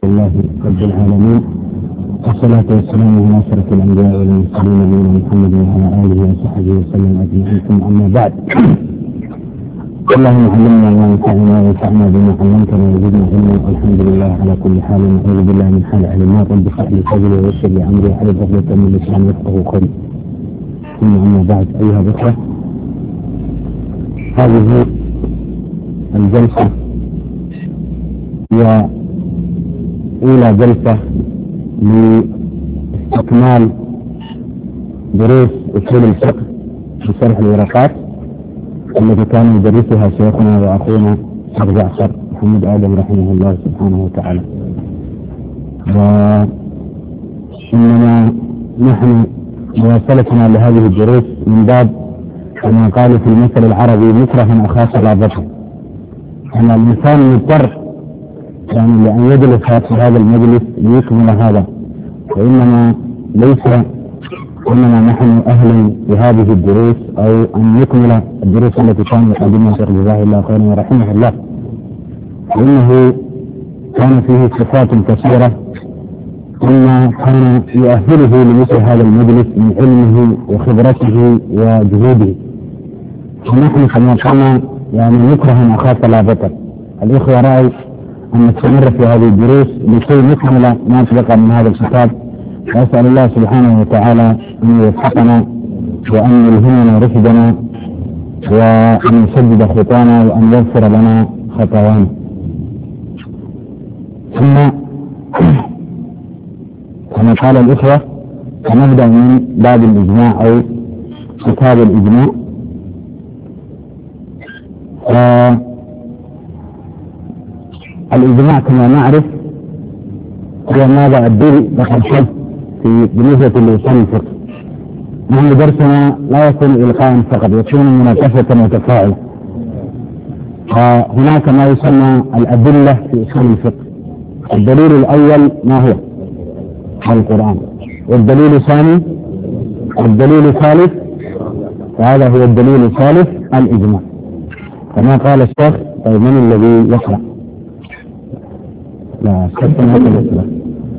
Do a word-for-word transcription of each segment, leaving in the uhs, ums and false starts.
الله رب العالمين، والصلاة والسلام على أشرف الأنبياء والمرسلين نبينا محمد وعلى آله وصحبه وسلم أجمعين. ثم أما بعد، اللهم علمنا ما ينفعنا وانفعنا بما علمتنا وزدنا علما، والحمد لله على كل حال. نعوذ بالله من حال أهل النار. رب اشرح لي صدري ويسر لي أمري واحلل عقدة من لساني يفقهوا قولي. ثم أما بعد، أيها الأخوة، هذه الجلسة هي أولى جلسة لاستكمال دروس أصول الفقه في شرح الورقات التي كان يدرسها شيخنا وأخونا أبو جعفر محمد آدم رحمه الله سبحانه وتعالى. وإنما نحن مواصلتنا لهذه الدروس من باب كما قالوا في المثل العربي مكره أخاف لابته، أن الإنسان يضطر يعني لأن يجلس في هذا المجلس ليكمل هذا، وإنما ليس إننا نحن أهل بهذه الدروس أو أن نكمل الدروس التي كان يقدمها الشيخ جزاه الله خيرا ورحمه الله، لأنه كان فيه صفات كثيرة مما كان يؤهله لمثل هذا المجلس من علمه وخبرته وجهوده. ونحن كما قلنا يعني نكره أخاف لابته. الإخوة رأوا أن نستمر في هذه الدروس لكي نكمل ما سبق من هذا الكتاب، وأسأل الله سبحانه وتعالى أن يوفقنا وأن يلهمنا رشدنا وأن يسدد خطانا وأن يغفر لنا خطايانا. ثم كما قال الإخوة سنبدأ من باب الإجماع أو كتاب الإجماع. الإجماع كما نعرف هو ماذا الدل لقد شد في بالنسبة لأصول الفقه. نحن درسنا لا يكون إلقاء فقط، يكون مناقشة وتفاعل. فهناك ما يسمى الأدلة في أصول الفقه. الدليل الأول ما هو؟ القرآن. والدليل الثاني الدليل الثالث، وهذا هو الدليل الثالث الإجماع كما قال الشيخ. طيب من الذي يقرأ؟ لا استثنى هذا الإسلام.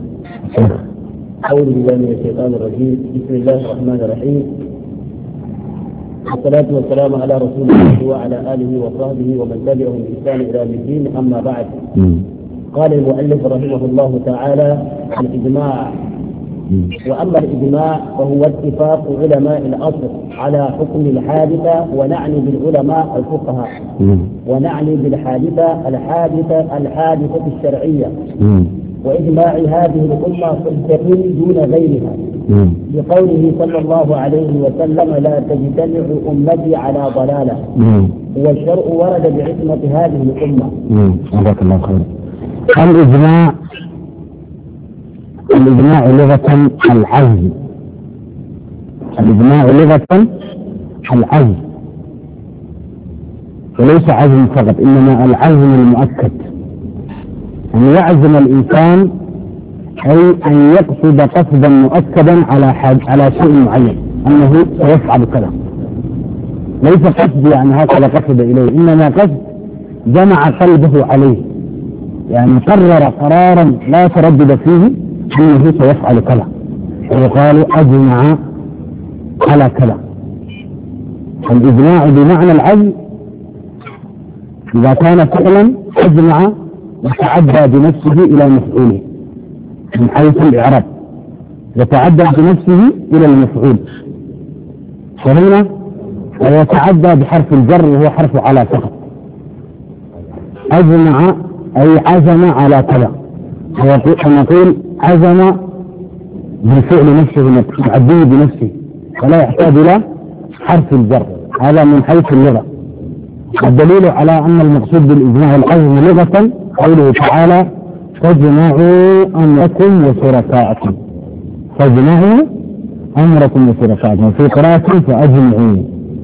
أعوذ بالله من الشيطان الرجيم. بسم الله الرحمن الرحيم، والصلاة والسلام على رسول الله وعلى آله وصحبه ومن تبعهم بإحسان إلى يوم الدين. أما بعد، قال المؤلف رحمه الله تعالى: الإجماع. وأما الإجماع فهو اتفاق علماء الأصل على حكم الحادثة، ونعني بالعلماء الفقهاء، ونعني بالحادثة الحادثة الحادثة الشرعية، وإجماع هذه الأمة حجة دون غيرها، لقوله صلى الله عليه وسلم: لا تجتمع أمتي على ضلالة. والشرع ورد بعصمة هذه الأمة. جزاك الله خير. الإجماع الإجماع لغة العزم. الإجماع لغة العزم، وليس عزم فقط، إنما العزم المؤكد، أن يعزم الإنسان أي أن يقصد قصدا مؤكدا على حاج على شيء معين أنه سيفعل كذا. ليس قصد يعني هكذا قصد إليه، إنما قصد جمع قلبه عليه، يعني قرر قرارا لا تردد فيه أنه سيفعل كذا، ويقال أجمع على كذا. الإجماع بمعنى العزم إذا كان فعلا أجمع وتعدى بنفسه إلى مفعوله من حيث الإعراب، يتعدى بنفسه إلى المفعول، فهنا ويتعدى بحرف الجر وهو حرف على فقط. أجمع أي عزم على كذا، ونقول عزم بالفعل نفسه يعديه بنفسه ولا يحتاج إلى حرف الجر. هذا من حيث اللغة. الدليل على أن المقصود بالإجماع العزم لغة قوله تعالى: فاجمعوا أمركم وشركاءكم. فاجمعوا أمركم وشركاءكم. في قراءة فأجمعوا،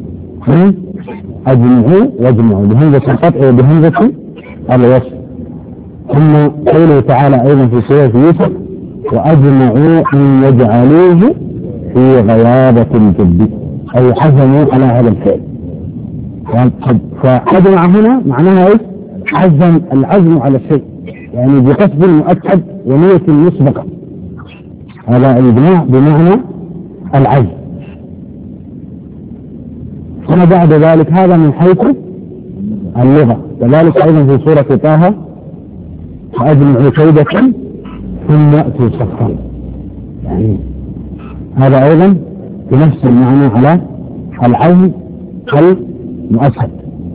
أجمعوا واجمعوا بهمزة القطع وبهمزة الوصل. ثم قوله تعالى أيضا في سورة يوسف: وأجمعوا أن يجعلوه في غيابة الجب، أي عزموا على هذا الفعل. فأجمع هنا معناها إيش؟ عزم العزم على الشيء، يعني بقصد مؤكد ونية مسبقة. هذا الإجماع بمعنى العزم. ثم بعد ذلك هذا من حيث اللغة. كذلك أيضا في سورة طه فأجمعوا كيدكم ثم أتوا صفا، يعني هذا أيضا بنفس المعنى على العزم المؤكد.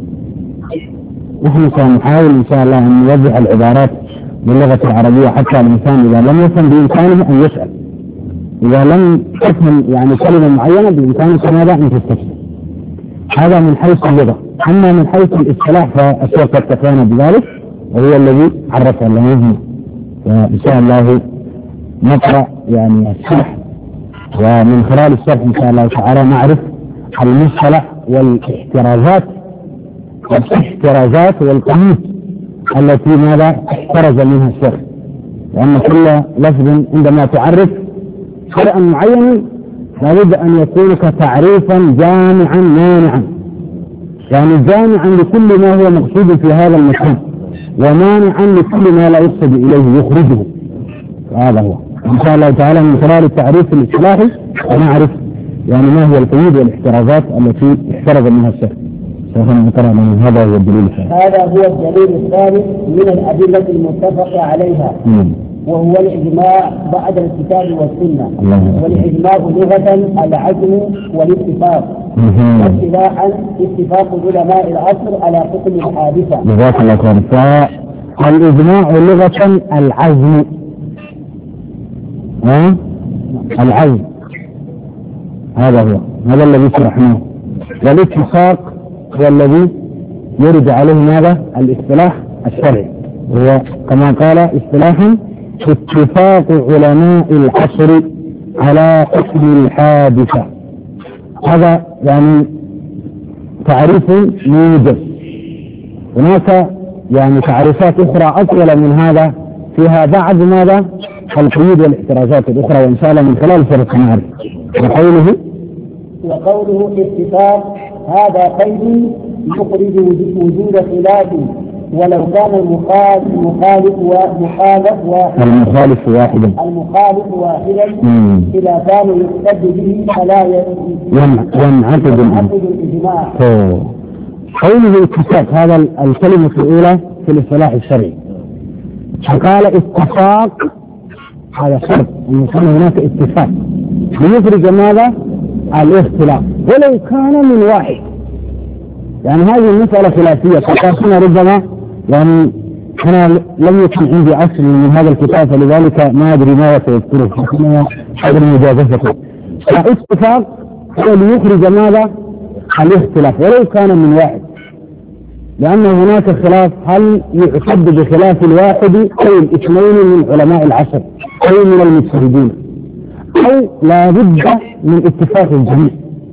نحن سنحاول إن شاء الله أن نوضح العبارات باللغة العربية حتى الإنسان إذا لم يفهم بإمكانه أن يسأل، إذا لم تفهم يعني كلمة معينة بإمكانك ماذا أن تستفسر. هذا من حيث اللغة. أما من حيث الاصطلاح فالشيخ قد كفانا بذلك وهو الذي عرف لنا. فإن شاء الله نقرأ يعني الشرح، ومن خلال الشرح إن شاء الله تعالى نعرف المصطلح والاحترازات والاحترازات والقيود التي ماذا احترز منها الشيخ، لأن كل لفظ عندما تعرف شيئا معينا لابد أن يكون كتعريفا جامعا مانعا، يعني جامعا لكل ما هو مقصود في هذا المكان ومانعا لكل ما لا يقصد إليه يخرجه. هذا هو إن شاء الله تعالى من خلال التعريف الاصطلاحي ونعرف يعني ما هي القيود والاحترازات التي احترز منها الشيخ. سوف نقرأ من هذا هو الدليل الثاني. هذا هو الدليل الثالث من الأدلة المتفق عليها، مم. وهو الإجماع بعد الكتاب والسنة. والإجماع لغة العزم والاتفاق، واصطلاحا اتفاق علماء العصر على حكم الحادثة. جزاك الله خير. فالإجماع لغة العزم، ها؟ العزم هذا هو هذا الذي شرحناه. والاتفاق هو الذي يرد عليه ماذا؟ الاصطلاح الشرعي، وهو كما قال اصطلاحا اتفاق علماء العصر على حكم الحادثة. هذا يعني تعريف موجز. هناك يعني تعريفات أخرى أطول من هذا فيها بعض ماذا؟ القيود والاحترازات الأخرى، وإن شاء الله من خلال سورة نعرف. وقوله وقوله اتفاق هذا قيد يخرج وجود خلاف ولو كان المخالف مخالف ومخالف واحدا المخالف واحدا المخالف واحدا إذا كان يقتد به فلا ينعقد الإجماع. قوله اتفاق هذا الكلمة الأولى في الاصطلاح الشرعي، فقال اتفاق هذا شرط أن يكون هناك اتفاق ليخرج ماذا؟ الاختلاف ولو كان من واحد. يعني هذه المسألة خلافية، فقاسنا ربما يعني أنا لم يكن عندي أصل من هذا الكتاب فلذلك ما أدري ما سيذكره، لكن أدري مجازفته. فاتفاق هو ليخرج ماذا؟ الاختلاف ولو كان من واحد، لأن هناك خلاف هل يعتد بخلاف الواحد أو الاثنين من علماء العصر أو من المجتهدين، أو لا بد من اتفاق الجميع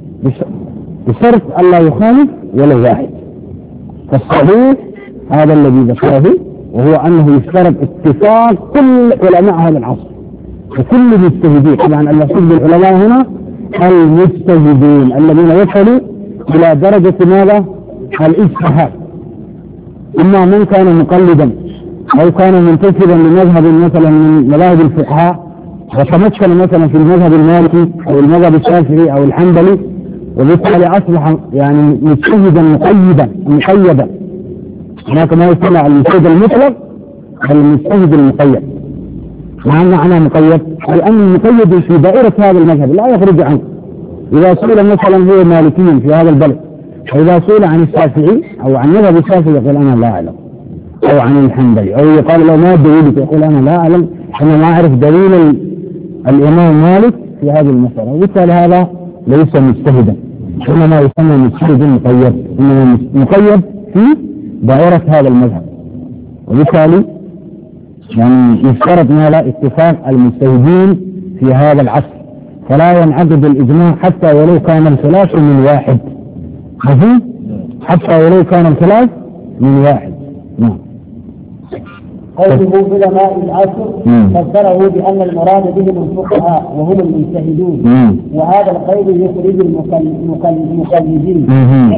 بشرط ألا يخالف ولا واحد. فالصحيح هذا الذي ذكره، وهو أنه يشترط اتفاق كل علماء هذا العصر وكل المجتهدين. طبعا المقصود بالعلماء هنا المجتهدين الذين وصلوا إلى درجة ماذا؟ الاجتهاد، إما من كان مقلدا أو كان منتسبا لمذهب مثلا من مذاهب الفقهاء وتمكن مثلا في المذهب المالكي أو المذهب الشافعي أو الحنبلي، وبالتالي أصبح يعني مجتهدا مقيدا مقيدا. هناك ما يسمى المجتهد المطلق والمجتهد المقيد. ما معنى مقيد؟ أي أن المقيد في دائرة هذا المذهب لا يخرج عنه. إذا سئل مثلا هو مالكي في هذا البلد، فإذا سئل عن الشافعي أو عن مذهب الشافعي يقول أنا لا أعلم، أو عن الحنبلي، أو يقال له ما دليلك يقول أنا لا أعلم، أنا ما أعرف دليل الإمام مالك في هذه المسألة، وبالتالي هذا ليس مجتهدا، إنما يسمى مجتهد مقيد، إنما مقيد في دائرة هذا المذهب. وبالتالي يعني يشترط ما لا اتفاق المجتهدين في هذا العصر، فلا ينعقد الإجماع حتى ولو كان الخلاف من واحد، حتى ولو كان الخلاف من واحد. نعم. قوله علماء العصر فسره بأن المراد بهم الفقهاء وهم المجتهدون، وهذا القيد يخرج المقلدين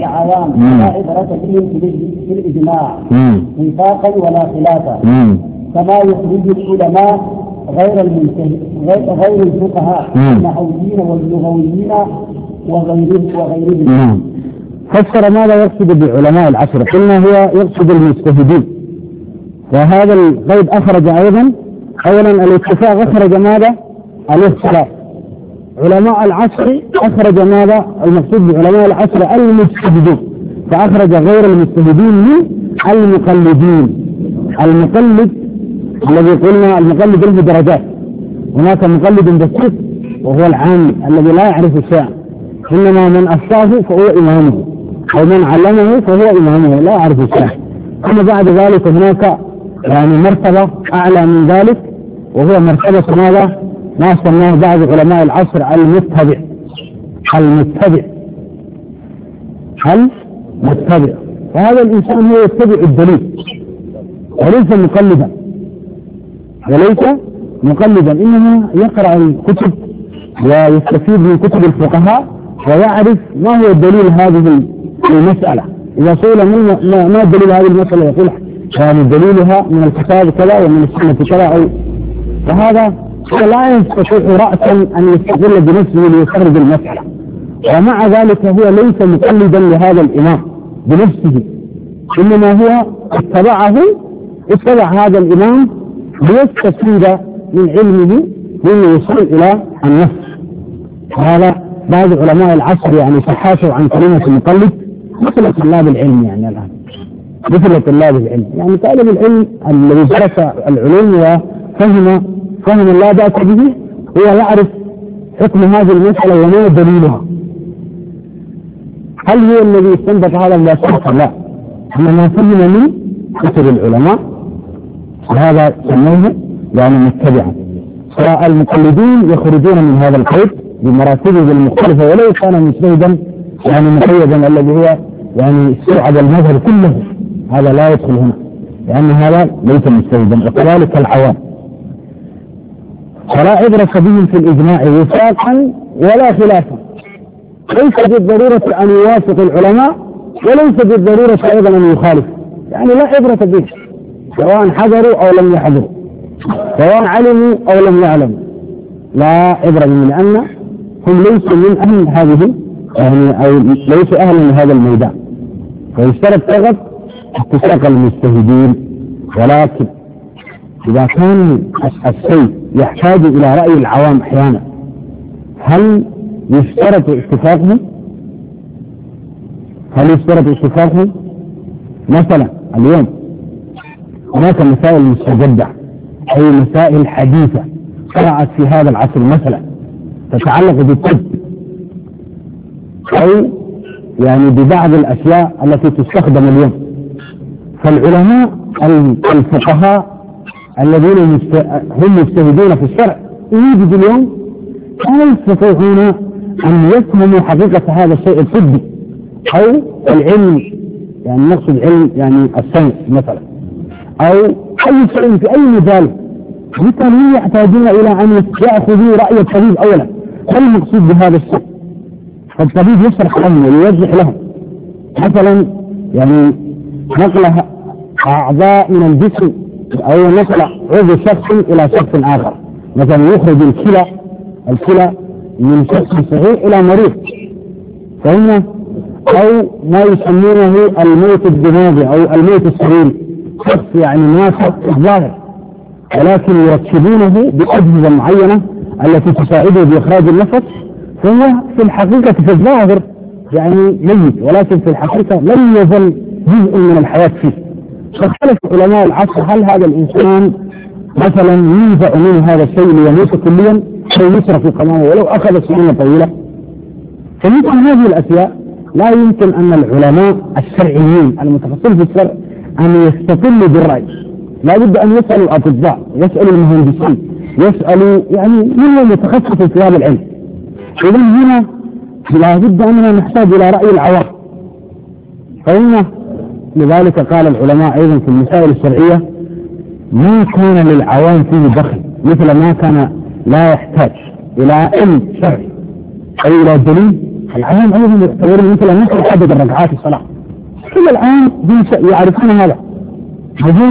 والعوام لا عبرة بهم في الإجماع وفاقا ولا خلافا. كما يخرج العلماء غير المنتهي غير الفقهاء النحويين واللغويين وغيرهم وغيرهم. نعم. فسر ماذا يقصد بعلماء العصر؟ قلنا هو يقصد المجتهدين، وهذا القيد أخرج أيضا أولا الاتفاق، أخرج ماذا؟ الاختلاف. علماء العصر أخرج ماذا؟ المقصود بعلماء العصر المجتهدين، فأخرج غير المجتهدين من المقلدين. المقلد الذي قلنا المقلد له درجات، هناك مقلد بسيط وهو العام الذي لا يعرف شيئا، إنما من أفتاه فهو إمامه، أو من علمه فهو إمامه لا يعرف شيئا. ثم بعد ذلك هناك يعني مرتبة أعلى من ذلك، وهو مرتبة ماذا؟ ما سماه بعض علماء العصر المتبع. المتبع المتبع وهذا الإنسان هو يتبع الدليل وليس مقلدا، وليس مقلدا، إنما يقرأ الكتب ويستفيد من كتب الفقهاء ويعرف ما هو دليل هذه المسألة. إذا سئل ما دليل هذه المسألة يقول يعني دليلها من الكتاب كذا ومن السنة كذا، أو وهذا لا يستطيع رأسا أن يستقل بنفسه ليخرج المسألة، ومع ذلك هو ليس مقلدا لهذا الإمام بنفسه، إنما هو اتبعه اتبع هذا الإمام ليستفيد من علمه ليوصل إلى النفس. هذا بعض علماء العصر يعني تحاشوا عن كلمة المقلد مثل طلاب العلم، يعني الآن مثل طلاب العلم، يعني طالب العلم الذي درس العلوم وفهم فهم لا بأس به هو يعرف حكم هذه المسألة وما دليلها. هل هو الذي استنبط هذا مباشرة؟ لا، إنما فهم من كتب العلماء، وهذا سموه يعني متبعا. فالمقلدين يخرجون من هذا القيد بمراتبه المختلفة، ولو كان مجتهدا يعني مقيدا الذي هو يعني استوعب المذهب كله، هذا لا يدخل هنا لأن هذا ليس مجتهدا. وكذلك العوام فلا عبرة بهم في الإجماع وفاقا ولا خلافا، ليس بالضرورة أن يوافق العلماء وليس بالضرورة أيضا أن يخالف، يعني لا عبرة به سواء حضروا أو لم يحضروا، سواء علموا أو لم يعلموا، لا عبرة بهم، لأن هم ليسوا من أهل هذه يعني أو ليسوا أهلا لهذا الميدان. فيشترط فقط اتفاق المجتهدين، ولكن إذا كان الشيء يحتاج إلى رأي العوام أحيانا هل يشترط اتفاقهم؟ هل يشترط اتفاقهم؟ مثلا اليوم هناك مسائل مستجدة أي مسائل حديثة شرعت في هذا العصر، مثلا تتعلق بالطب أو يعني ببعض الأشياء التي تستخدم اليوم، فالعلماء الفقهاء الذين هم مجتهدون في الشرع يوجد اليوم لا يستطيعون أن يفهموا حقيقة هذا الشيء الطبي أو العلم، يعني نقصد علم يعني الساينس مثلا، أو أي شيء في أي مجال، بالتالي هم يحتاجون إلى أن يأخذوا رأي الطبيب أولا، هل المقصود بهذا الشيء؟ فالطبيب يشرح لهم ويوضح لهم، مثلا يعني نقل أعضاء من الجسم أو نقل عضو شخص إلى شخص آخر، مثلا يخرج الكلى الكلى من شخص صحيح إلى مريض، فهم أو ما يسمونه الموت الدماغي أو الموت السريري، شخص يعني ناسخ الظاهر ولكن يركبونه بأجهزة معينة التي تساعده بإخراج النفس، فهو في الحقيقة في الظاهر يعني ميت، ولكن في الحقيقة لم يزل جزء من الحياة فيه. فاختلف علماء العصر هل هذا الإنسان مثلا ينزع منه هذا الشيء ليموت كليا أو يترك القمامة ولو أخذ سنين طويلة. فمثل هذه الأشياء لا يمكن أن العلماء الشرعيين المتخصصين في الشرع أن يستقلوا بالرأي، لا بد أن يسألوا الأطباء، يسألوا المهندسين، يسألوا يعني من هو متخصص في هذا العلم. إذن هنا لا بد أننا نحتاج إلى رأي العوام، فإن لذلك قال العلماء أيضا في المسائل الشرعية ما كان للعوام فيه دخل، مثل ما كان لا يحتاج إلى علم شرعي أو إلى دليل، العوام أيضا يعتبرون مثل مثل عدد الركعات الصلاة، كل العام يعرفون هذا، هذين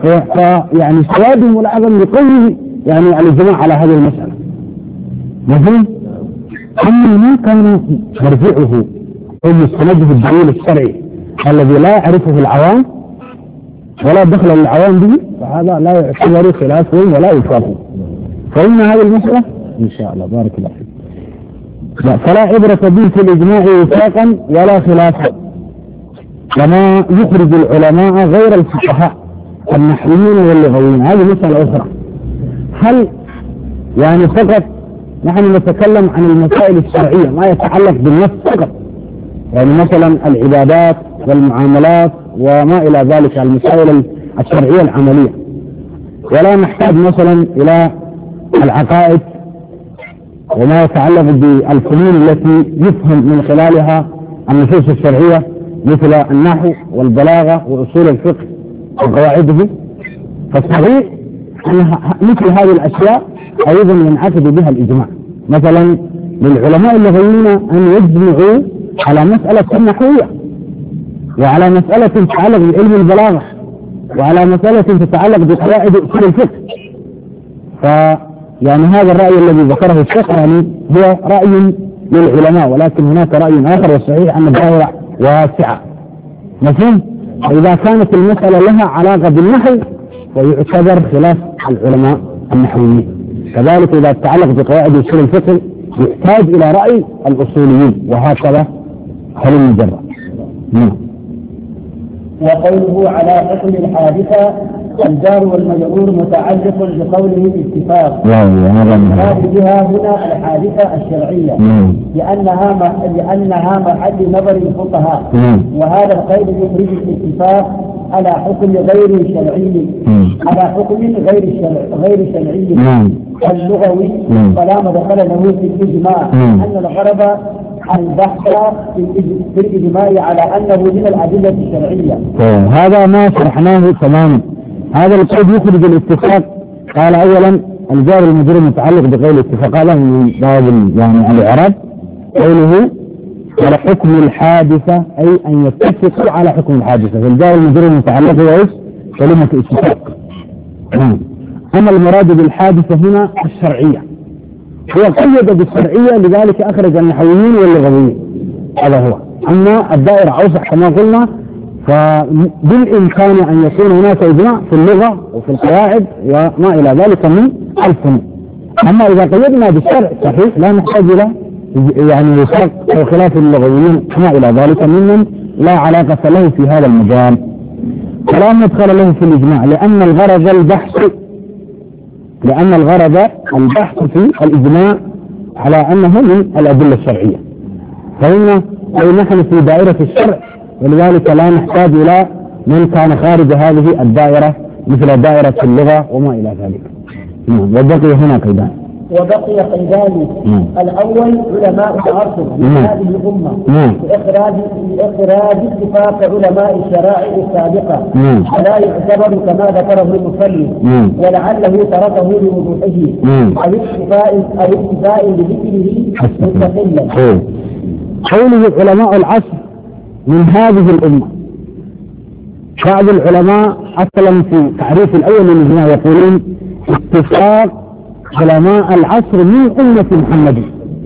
فيعني سوادهم الأعظم لقوله يعني الإجماع على هذه المسألة. مفهوم؟ أما ما كان مرجعه أو مستنده الدليل الشرعي الذي لا يعرفه العوام ولا دخل للعوام به، فهذا لا يعتبر خلافه ولا يفاقه. فإن هذه المسألة إن شاء الله بارك الله فيك لا فلا عبرة به في الإجماع وفاقا ولا خلافا، كما يخرج العلماء غير الفقهاء النحويين واللغويين. هذه مسألة أخرى. هل يعني فقط نحن نتكلم عن المسائل الشرعية ما يتعلق بالنص فقط، يعني مثلا العبادات والمعاملات وما إلى ذلك المسائل الشرعية العملية، ولا نحتاج مثلا إلى العقائد وما يتعلق بالفنون التي يفهم من خلالها النصوص الشرعية مثل النحو والبلاغة وأصول الفقه وقواعده. فالصحيح أن مثل هذه الأشياء أيضا ينعقد بها الإجماع. مثلا للعلماء اللغويين أن يجمعوا على مسألة نحوية وعلى مسألة تتعلق بعلم البلاغة وعلى مسألة تتعلق بقواعد أصول الفقه. فيعني هذا الرأي الذي ذكره الشيخ يعني هو رأي للعلماء، ولكن هناك رأي آخر والصحيح أن الدائرة واسعة. مفهوم؟ إذا كانت المسألة لها علاقة بالنحو ويعتبر خلاف العلماء النحويين، كذلك إذا تتعلق بقواعد أصول الفقه يحتاج إلى رأي الأصوليين، وهكذا هل المجرد. نعم. وقوله على حكم الحادثة الجار والمجرور متعلق بقوله اتفاق، المراد بها هنا الحادثة الشرعية لأنها لأنها محل نظر الفقهاء، وهذا القيد يخرج الاتفاق على حكم غير شرعي على حكم غير شرعي غير شرعي اللغوي، فلا مدخل له في الإجماع أن الغرض البحث في الإجماع على أنه من الأدلة الشرعية. هذا ما شرحناه تماما. هذا القيد يخرج الاتفاق. قال أولا الجار المجرور متعلق بقول الاتفاق، هذا من باب يعني الإعراب. قوله على حكم الحادثة أي أن يتفقوا على حكم الحادثة، فالجار المجرور متعلق بإيش؟ كلمة اتفاق. أما المراد بالحادثة هنا الشرعية، هو قيد بالشرعية لذلك أخرج النحويين واللغويين. هذا هو. أما الدائرة أوسع كما قلنا، فبالإمكان أن يكون هناك إجماع في اللغة وفي القواعد وما إلى ذلك من الفنون. أما إذا قيدنا بالشرع صحيح لا نحتاج إلى يعني وفاق أو خلاف اللغويين ما إلى ذلك ممن لا علاقة له في هذا المجال، فلا مدخل له في الإجماع، لأن الغرض البحث لأن الغرض البحث في الإجماع على أنه من الأدلة الشرعية. فإن نحن في دائرة الشرع، ولذلك لا نحتاج إلى من كان خارج هذه الدائرة مثل دائرة اللغة وما إلى ذلك. وبقي هنا قيدان. وبقي قيدان. الأول علماء العصر من هذه الأمة بإخراج بإخراج اتفاق علماء الشرائع السابقة، فلا يعتبر كما ذكره المصنف، ولعله تركه لوضوحه أو اكتفاء أو اكتفاء بذكره مستقلا. قوله علماء العصر من هذه الأمة، بعض العلماء أصلا في تعريف الأول للإجماع يقولون اتفاق علماء العصر من أمة محمد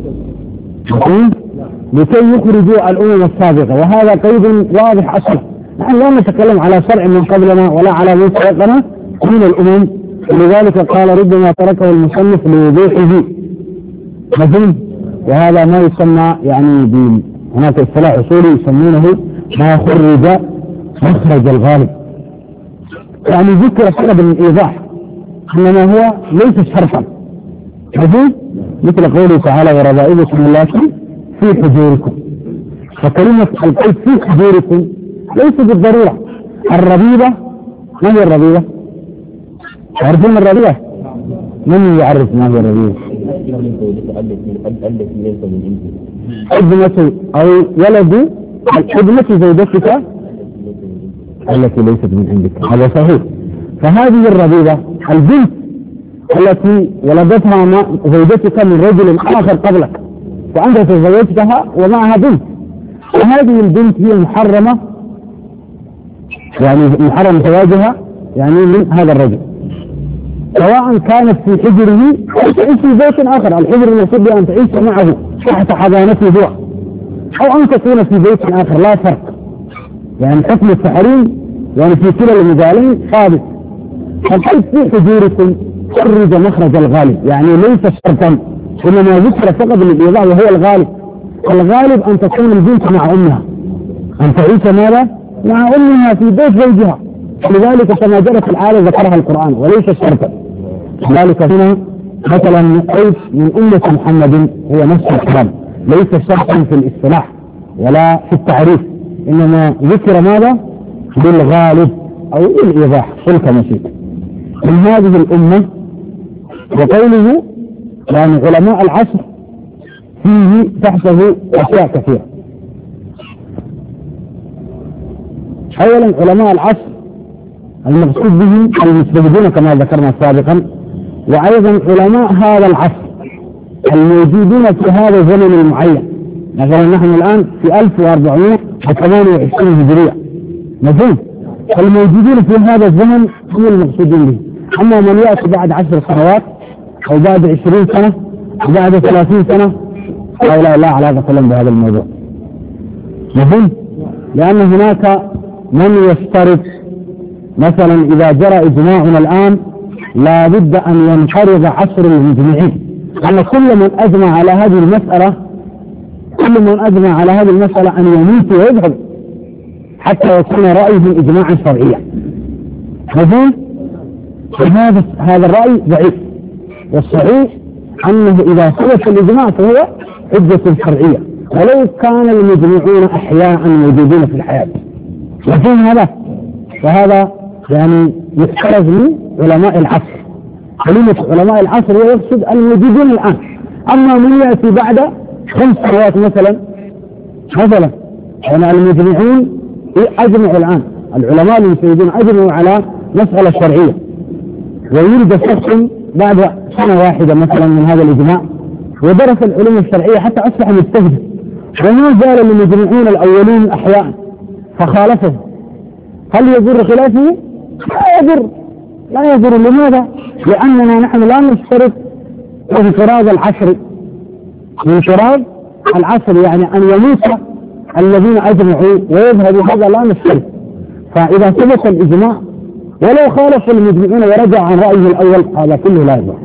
لكي يخرجوا الأمم السابقة، وهذا قيد واضح أصلا. نحن لا نتكلم على شرع من قبلنا ولا على من سبقنا من الأمم، ولذلك قال ربما تركه المصنف لوضوحه. مفهوم؟ وهذا ما يسمى يعني ب هناك اصطلاح اصولي يسمونه ما خرج مخرج الغالب، يعني ذكر سبب الايضاح انما هو ليس شرطا. مفهوم؟ مثل قوله تعالى وربائبكم اللاتي في حجوركم، فكلمة القيد في حجوركم ليس بالضرورة. الربيبة ما هي الربيبة؟ تعرفون الربيبة؟ من يعرف ما هي الربيبة؟ ابنة أو ولد ابنة زوجتك التي ليست من عندك، هذا صحيح. فهذه الربيبة البنت التي ولدتها زوجتك من رجل آخر قبلك وأنت تزوجتها ومعها بنت، وهذه البنت هي محرمة يعني محرم زواجها يعني من هذا الرجل، سواء كانت في حجره أو تعيش في بيت آخر. الحجر المقصود به أن تعيش معه تحت حضانته هو، أو أن تكون في بيت آخر، لا فرق. يعني حكم التحريم يعني في كلا المجالين ثابت. فالحيث في حجوركم خرج مخرج الغالب، يعني ليس شرطا، إنما ذكر فقط للإيضاح وهو الغالب. الغالب أن تكون البنت مع أمها، أن تعيش ماذا؟ مع أمها في بيت زوجها، لذلك كما جرت الآية ذكرها القرآن وليس شرطا. ذلك هنا مثلا قيس من أمة محمد هو نفس الكلام، ليس شرطا في الاصطلاح ولا في التعريف، إنما ذكر ماذا؟ بالغالب أو بالإيضاح، قل كما شئت. من هذه الأمة وقوله يعني علماء العصر فيه تحته أشياء كثيرة. أولا علماء العصر المقصود بهم المستجدون كما ذكرنا سابقا، وأيضا علماء هذا العصر الموجودون في هذا الزمن المعين. مثلا نحن الآن في ألف وأربعمائة وثمانية وعشرين هجرية، مفهوم؟ فالموجودين في هذا الزمن هم المقصودين به. أما من يأتي بعد عشر سنوات أو بعد عشرين سنة أو بعد ثلاثين سنة هؤلاء لا علاقة لهم بهذا الموضوع، مفهوم؟ لأن هناك من يشترط مثلا إذا جرى إجماعنا الآن لا بد أن ينقرض عصر المجمعين، أن كل من أجمع على هذه المسألة كل من أجمع على هذه المسألة أن يموت ويذهب حتى يكون رأيه إجماعا شرعيا، مفهوم؟ هذا هذا الرأي ضعيف، والصحيح أنه إذا ثبت الإجماع فهو حجة شرعية ولو كان المجمعون أحياء موجودين في الحياة، مفهوم هذا؟ فهذا يعني يحترز من علماء العصر. كلمة علماء العصر يقصد الموجودين الآن. أما من يأتي بعد خمس سنوات مثلا مثلا يعني المجمعون أجمعوا الآن، العلماء المسيدين أجمعوا على مسألة شرعية، ويوجد شخص بعد سنة واحدة مثلا من هذا الإجماع ودرس العلوم الشرعية حتى أصبح مجتهد، وما زال المجمعون الأولين أحياء فخالفهم، هل يضر خلافه؟ لا يضر، لا يضر. لماذا؟ لأننا نحن لا نشترط انقراض العصر، انقراض العصر يعني أن يموت الذين أجمعوا ويذهبوا، هذا لا نشترط. فإذا ثبت الإجماع ولو خالف المجمعون ورجع عن رأيه الأول هذا كله لا يضر.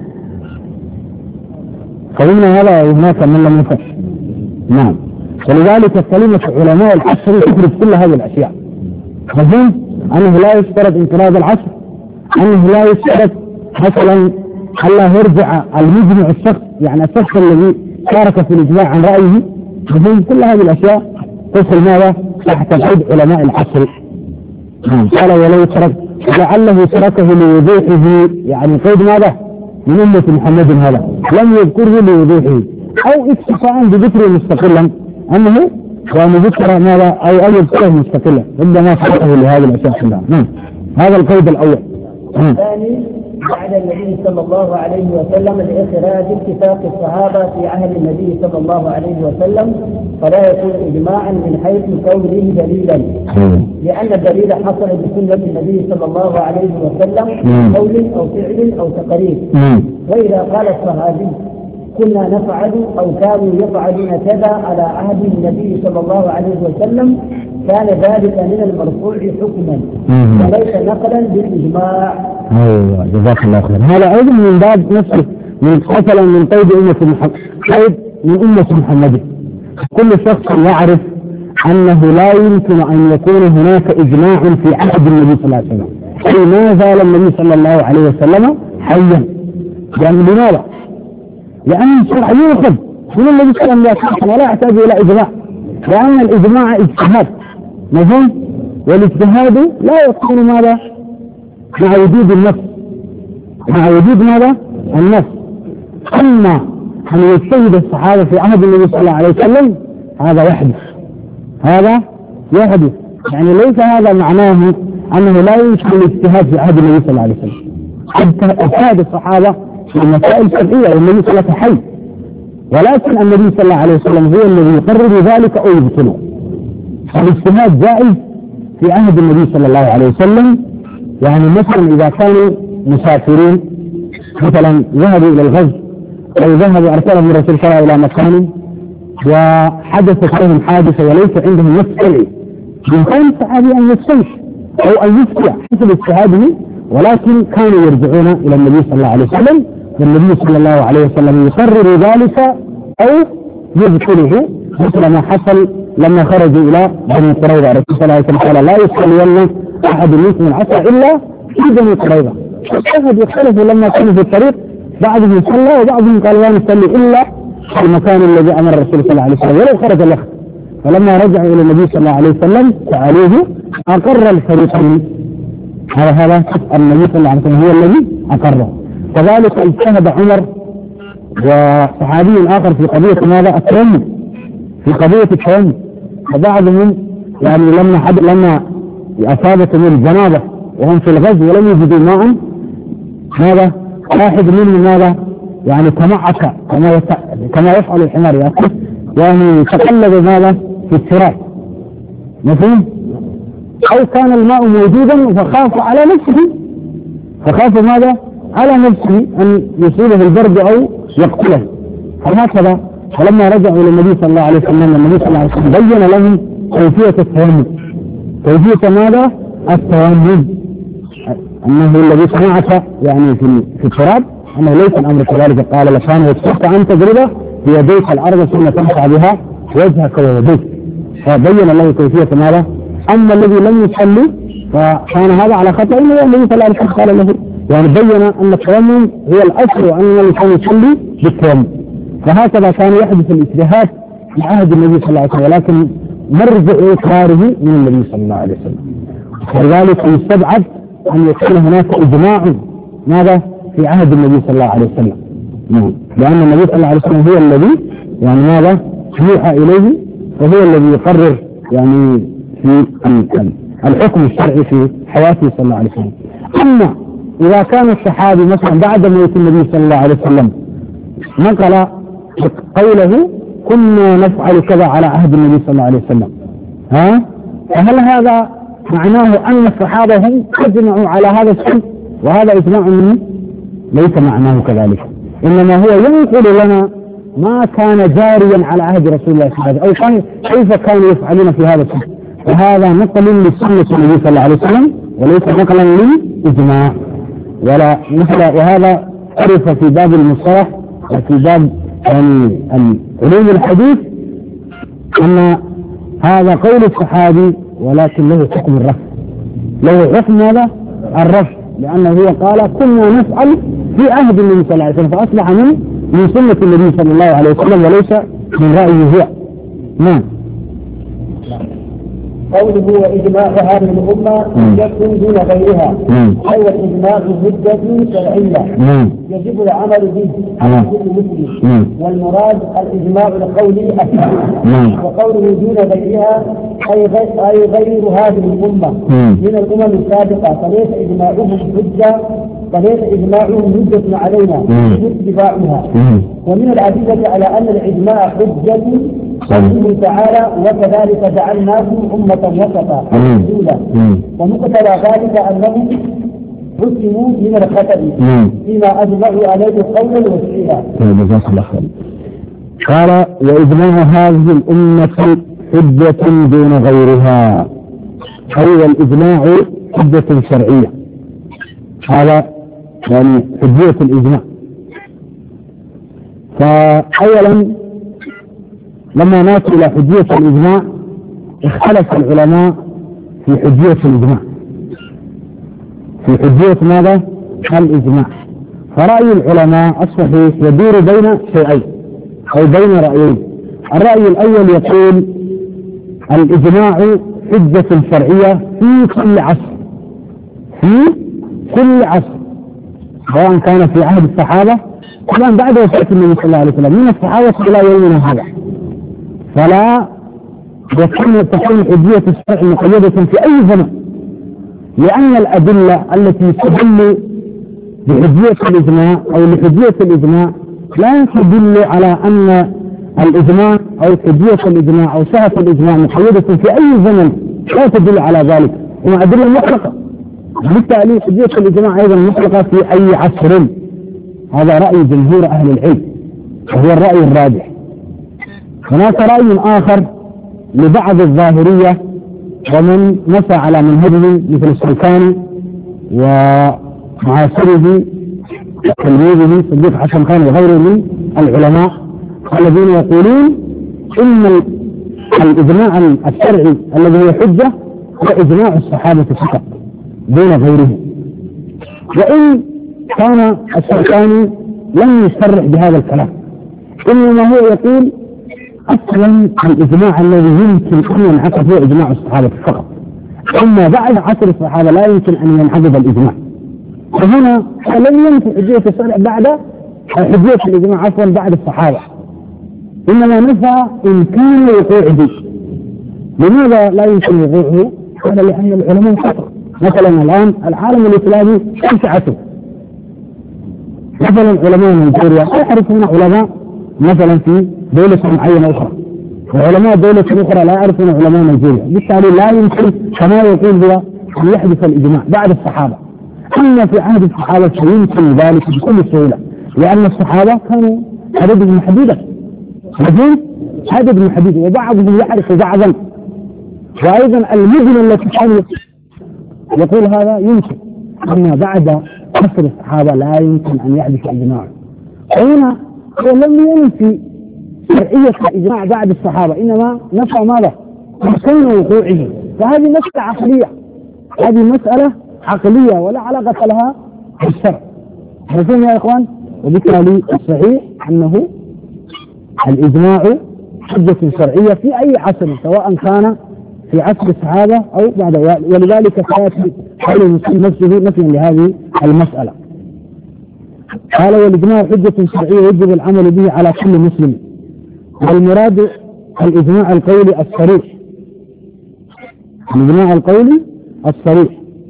فهمنا هذا وهناك من لم يفهم. نعم، ولذلك كلمة علماء العصر تخرج كل هذه الأشياء. مفهوم؟ أنه لا يشترط انقراض العصر، أنه لا يشترط مثلا ألا يرجع المجمع الشخص، يعني الشخص الذي شارك في الإجماع عن رأيه، مفهوم؟ كل هذه الأشياء تدخل ماذا؟ تحت قيد علماء العصر. نعم، قال ولو ترك لعله تركه لوضوحه، يعني قيد ماذا؟ من أمة محمد هذا لم يذكره لوضوحه أو اكتفاء بذكره مستقلا، أنه وأن ذكر ماذا أو أن يذكره مستقلا عندما تركه لهذه الأشياء كلها. نعم، هذا القيد الأول. الثاني بعد النبي صلى الله عليه وسلم لإخراج اتفاق الصحابة في عهد النبي صلى الله عليه وسلم، فلا يكون إجماعا من حيث كونه دليلا، لأن الدليل حصل بسنة النبي صلى الله عليه وسلم قول أو فعل أو تقرير. وإذا قال الصحابي كنا نفعل أو كانوا يفعلون كذا على عهد النبي صلى الله عليه وسلم كان ذلك من المرفوع حكما وليس نقلا بالإجماع. ايوه جزاك الله خير. هذا ايضا من باب نفسه من مثلا من قيد امه محمد، قيد من امه محمد. كل شخص يعرف انه لا يمكن ان يكون هناك اجماع في عهد النبي صلى الله عليه وسلم، اي ما زال النبي صلى الله عليه وسلم حيا. يعني لماذا؟ لان الشرع يؤخذ من النبي صلى الله عليه وسلم ولا يحتاج الى اجماع، لان الاجماع اجتهاد، مفهوم؟ والاجتهاد لا يكون ماذا؟ مع وجود النص، مع وجود ماذا؟ النص. أما أن يجتهد الصحابة في عهد النبي صلى الله عليه وسلم هذا يحدث، هذا يحدث، يعني ليس هذا معناه أنه لا يمكن الاجتهاد في عهد النبي صلى الله عليه وسلم. اجتهاد الصحابة في مسائل شرعية والنبي صلى الله عليه وسلم حي، ولكن النبي صلى الله عليه وسلم هو الذي يقرر ذلك أو يبطله. الاجتهاد جائز في عهد النبي صلى الله عليه وسلم يعني مثلا إذا كانوا مسافرين مثلا ذهبوا إلى الغزو أو ذهبوا أرسلهم الرسول صلى الله عليه وسلم إلى مكان وحدثت لهم حادثة وليس عندهم نص شرعي، بإمكان الصحابي أن يستنش أو أن يفتي حسب اجتهاده، ولكن كانوا يرجعون إلى النبي صلى الله عليه وسلم، والنبي صلى الله عليه وسلم يقرر ذلك أو يذكره، مثل ما حصل لما خرجوا إلى بني قريظة. الرسول صلى الله عليه وسلم قال لا يصلين أحد منكم العصر إلا في بني قريظة. الشهد يختلفوا لما كانوا في الطريق، بعضهم صلى وبعضهم قال لا نصلي إلا في المكان الذي أمر الرسول صلى الله عليه وسلم ولو خرج الوقت. فلما رجعوا إلى النبي صلى الله عليه وسلم سألوه أقر الفريقين. هذا هذا النبي صلى الله عليه وسلم هو الذي أقره. كذلك اجتهد عمر وصحابي آخر في قضية ماذا؟ التيمم، في قضية التيمم. فبعضهم يعني لما حد لما أصابتهم الجنابة وهم في الغزو ولم يجدوا ماء، ماذا؟ واحد منهم ماذا؟ يعني تمعك كما كما يفعل الحمار يأكل، يعني تقلب ماذا؟ في التراب، مفهوم؟ أو كان الماء موجودا فخاف على نفسه، فخاف ماذا؟ على نفسه أن يصيبه البرد أو يقتله. فهكذا فلما رجعوا إلى النبي صلى الله عليه وسلم النبي صلى الله عليه وسلم بين لهم كيفية التيمم. كيفية ماذا؟ التيمم، أنه الذي صنعك يعني في في التراب أنه ليس الأمر كذلك. قال لكان يكفيك أن تضرب بيديك الأرض ثم تمسح بها وجهك ويديك. فبين له كيفية ماذا؟ أما الذي لم يصلي فكان هذا على خطأ، النبي صلى الله عليه وسلم قال له يعني بين أن التيمم هو الأصل وأن الإنسان يصلي بالتيمم. فهكذا كان يحدث الاجتهاد في عهد النبي صلى الله عليه وسلم، ولكن مرجع إقراره من النبي صلى الله عليه وسلم. ولذلك يستبعد أن يكون هناك إجماع ماذا؟ في عهد النبي صلى الله عليه وسلم، لأن النبي صلى الله عليه وسلم هو الذي يعني ماذا؟ يوحى إليه، وهو الذي يقرر يعني في الحكم الشرعي في حياته صلى الله عليه وسلم. أما إذا كان الصحابي مثلا بعد موت النبي صلى الله عليه وسلم نقل قوله كنا نفعل كذا على عهد النبي صلى الله عليه وسلم، ها؟ فهل هذا معناه أن الصحابة هم أجمعوا على هذا الشيء وهذا إجماع منه؟ ليس معناه كذلك، إنما هو ينقل لنا ما كان جاريا على عهد رسول الله صلى الله عليه وسلم، أو كان كيف كانوا يفعلون في هذا الشيء. وهذا نقل لسنة النبي صلى الله عليه وسلم وليس نقلا للإجماع ولا مثل. وهذا عرف في باب المصطلح وفي باب يعني علوم الحديث أن هذا قول الصحابي ولكن له حكم الرفع، له حكم ماذا؟ الرفع، لأنه هو قال كنا نفعل في عهد النبي صلى الله عليه وسلم، فأصبح من من سنة النبي صلى الله عليه وسلم وليس من رأيه هو. نعم. قوله وإجماع هذه الأمة حجة دون غيرها، أي الإجماع حجة شرعية يجب العمل به على كل مسلم، والمراد الإجماع القولي الأكثر، وقوله دون غيرها أي غير, أي غير هذه الأمة من الأمم السابقة، فليس إجماعهم حجة فليس إجماعهم حجة علينا اتباعها. ومن الأدلة على أن الإجماع حجة قوله تعالى وكذلك جعلناكم أمة وسطا رسولا، ومقتضى ذلك أنهم حكموا من الخطأ فيما أجمعوا عليه قولا وفعلا. جزاك الله خير. قال وإجماع هذه الأمة حجة دون غيرها، أي الإجماع حجة شرعية. هذا يعني حجية الإجماع. فأولا لما نأتي إلى حجية الإجماع اختلف العلماء في حجية الإجماع، في حجية ماذا؟ الإجماع. فرأي العلماء الصحيح يدور بين شيئين أو بين رأيين. الرأي الأول يقول الإجماع حجة شرعية في كل عصر، في كل عصر، سواء كان في عهد الصحابة طبعا بعد وفاة النبي صلى الله عليه وسلم من الصحابة إلى يومنا هذا، فلا يكون تكون حجية الشرع مقيدة في أي زمن، لأن الأدلة التي تدل بحجية الإجماع أو لحجية الإجماع لا تدل على أن الإجماع أو حجية الإجماع أو صحة الإجماع مقيدة في أي زمن، لا تدل على ذلك، هي أدلة مطلقة بالتالي حجية الإجماع أيضا مطلقة في أي عصر. هذا رأي جمهور أهل العلم وهو الرأي الراجح. هناك رأي آخر لبعض الظاهرية ومن نسى على منهجه مثل الشوكاني ومعاصره وتلميذه صديق حسن خان وغيره من العلماء الذين يقولون إن الإجماع الشرعي الذي هو حجة هو إجماع الصحابة فقط دون غيره. وإن كان الشوكاني لم يصرح بهذا الكلام، إنما هو يقول أصلا الإجماع الذي يمكن أن ينعقد هو إجماع الصحابة فقط، أما بعد عصر الصحابة لا يمكن أن ينعقد الإجماع. فهنا لم ينفي حجية الشرع بعد حجية الإجماع عفوا بعد الصحابة، إنما نفى إمكان وقوعه. لماذا لا يمكن وقوعه؟ قال لأن العلماء كثر. مثلا الآن العالم الإسلامي أنشأته، مثلا علماء نيجيريا لا يعرفون علماء مثلا في دولة معينة أخرى، وعلماء دولة أخرى لا يعرفون علماء نيجيريا، بالتالي لا يمكن كما يقول هو أن يحدث الإجماع بعد الصحابة. أما في عهد الصحابة فيمكن ذلك بكل سهولة، لأن الصحابة كانوا عدد محدودة، عدد محدود، وبعضهم يعرف بعضا. وأيضا المدن التي كانوا يقول هذا يمكن، أما بعد عصر الصحابة لا يمكن أن يحدث إجماع. هنا ولم ينفي شرعية الإجماع بعد الصحابة، إنما نفى ماذا؟ مكان وقوعه. فهذه مسألة عقلية، هذه مسألة عقلية ولا علاقة لها بالشرع. مفهوم يا إخوان؟ وبالتالي الصحيح أنه الإجماع حجة شرعية في أي عصر، سواء كان في عصر الصحابة أو بعد، ولذلك سيأتي حول المسلم نفسه نفيا لهذه المسألة. قال والإجماع حجة شرعية يجب العمل به على كل مسلم، والمراد الإجماع القولي الصريح. الإجماع القولي الصريح،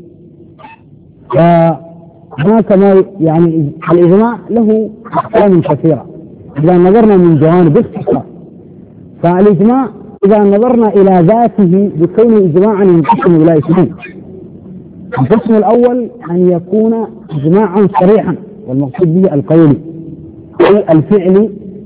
فهناك ما يعني الإجماع له أحكام كثيرة إذا نظرنا من جوانب باختصار. فالإجماع إذا نظرنا إلى ذاته بكون إجماعا ينقسم إلى اسمين. القسم الأول أن يكون إجماعا صريحا، والمقصود به القولي أي الفعل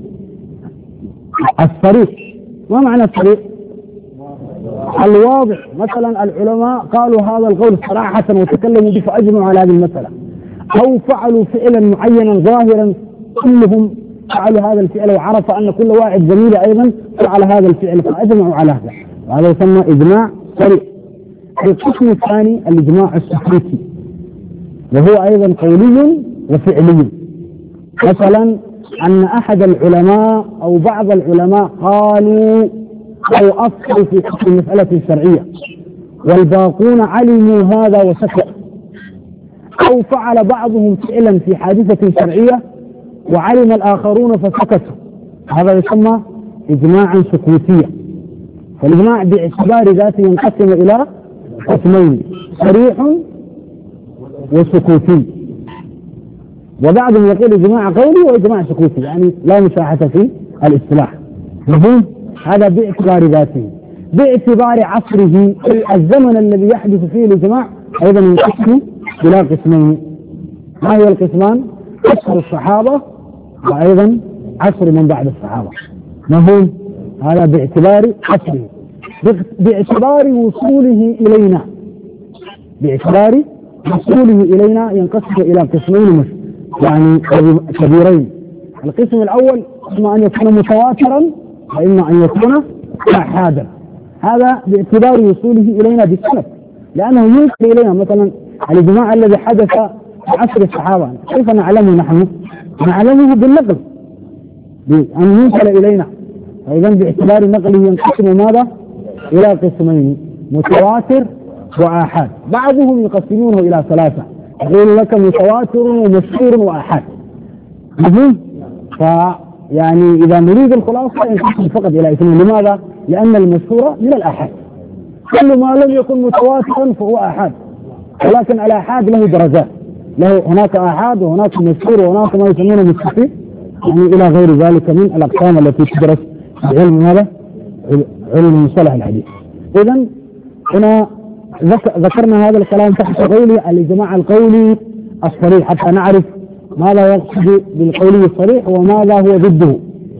الصريح. ما معنى الصريح؟ الواضح. مثلا العلماء قالوا هذا القول صراحة وتكلموا به فأجمعوا على هذه المسألة، أو فعلوا فعلا معينا ظاهرا كلهم فعلوا هذا الفعل وعرف أن كل واحد زميل أيضا فعل هذا الفعل فأجمعوا على هذا، وهذا يسمى إجماع صريح. القسم الثاني الإجماع السكوتي، وهو أيضا قولي وفعلي. مثلا أن أحد العلماء أو بعض العلماء قالوا أو أفتوا في حكم مسألة شرعية والباقون علموا هذا وسكتوا، أو فعل بعضهم فعلا في حادثة شرعية وعلم الآخرون فسكتوا، هذا يسمى إجماعا سكوتيا. فالإجماع باعتبار ذاته ينقسم إلى قسمين، صريح وسكوتي. وبعضهم يقول إجماع قولي وإجماع سكوتي، يعني لا مساحة في الاصطلاح. مفهوم؟ هذا باعتبار ذاته. باعتبار عصره أي الزمن الذي يحدث فيه الإجماع أيضا ينقسم إلى قسمين. ما هي القسمان؟ عصر الصحابة وأيضا عصر من بعد الصحابة. مفهوم؟ هذا باعتبار عصره. باعتبار وصوله إلينا باعتبار وصوله إلينا ينقسم إلى قسمين يعني كبيرين. القسم الأول إما أن يكون متواترا وإما أن يكون آحادا. هذا باعتبار وصوله إلينا بالسند، لأنه ينقل إلينا. مثلا الإجماع الذي حدث في عصر الصحابة كيف نعلمه نحن؟ نعلمه بالنقل، بأن ينقل إلينا. فإذا باعتبار نقله ينقسم ماذا؟ إلى قسمين، متواتر وآحاد. بعضهم يقسمونه إلى ثلاثة، يقول لك متواتر ومشهور وآحاد. فيعني إذا نريد الخلاصة ينقسم فقط إلى اثنين. لماذا؟ لأن المشهور من الآحاد، كل ما لم يكن متواترا فهو آحاد، ولكن الآحاد له درجات، له هناك آحاد وهناك مشهور وهناك ما يسمونه مستفيد، يعني إلى غير ذلك من الأقسام التي تدرس في علم هذا علم مصطلح الحديث. إذن هنا ذكرنا هذا الكلام تحت قولي الإجماع القولي الصريح حتى نعرف ماذا يقصد بالقولي الصريح وماذا هو ضده.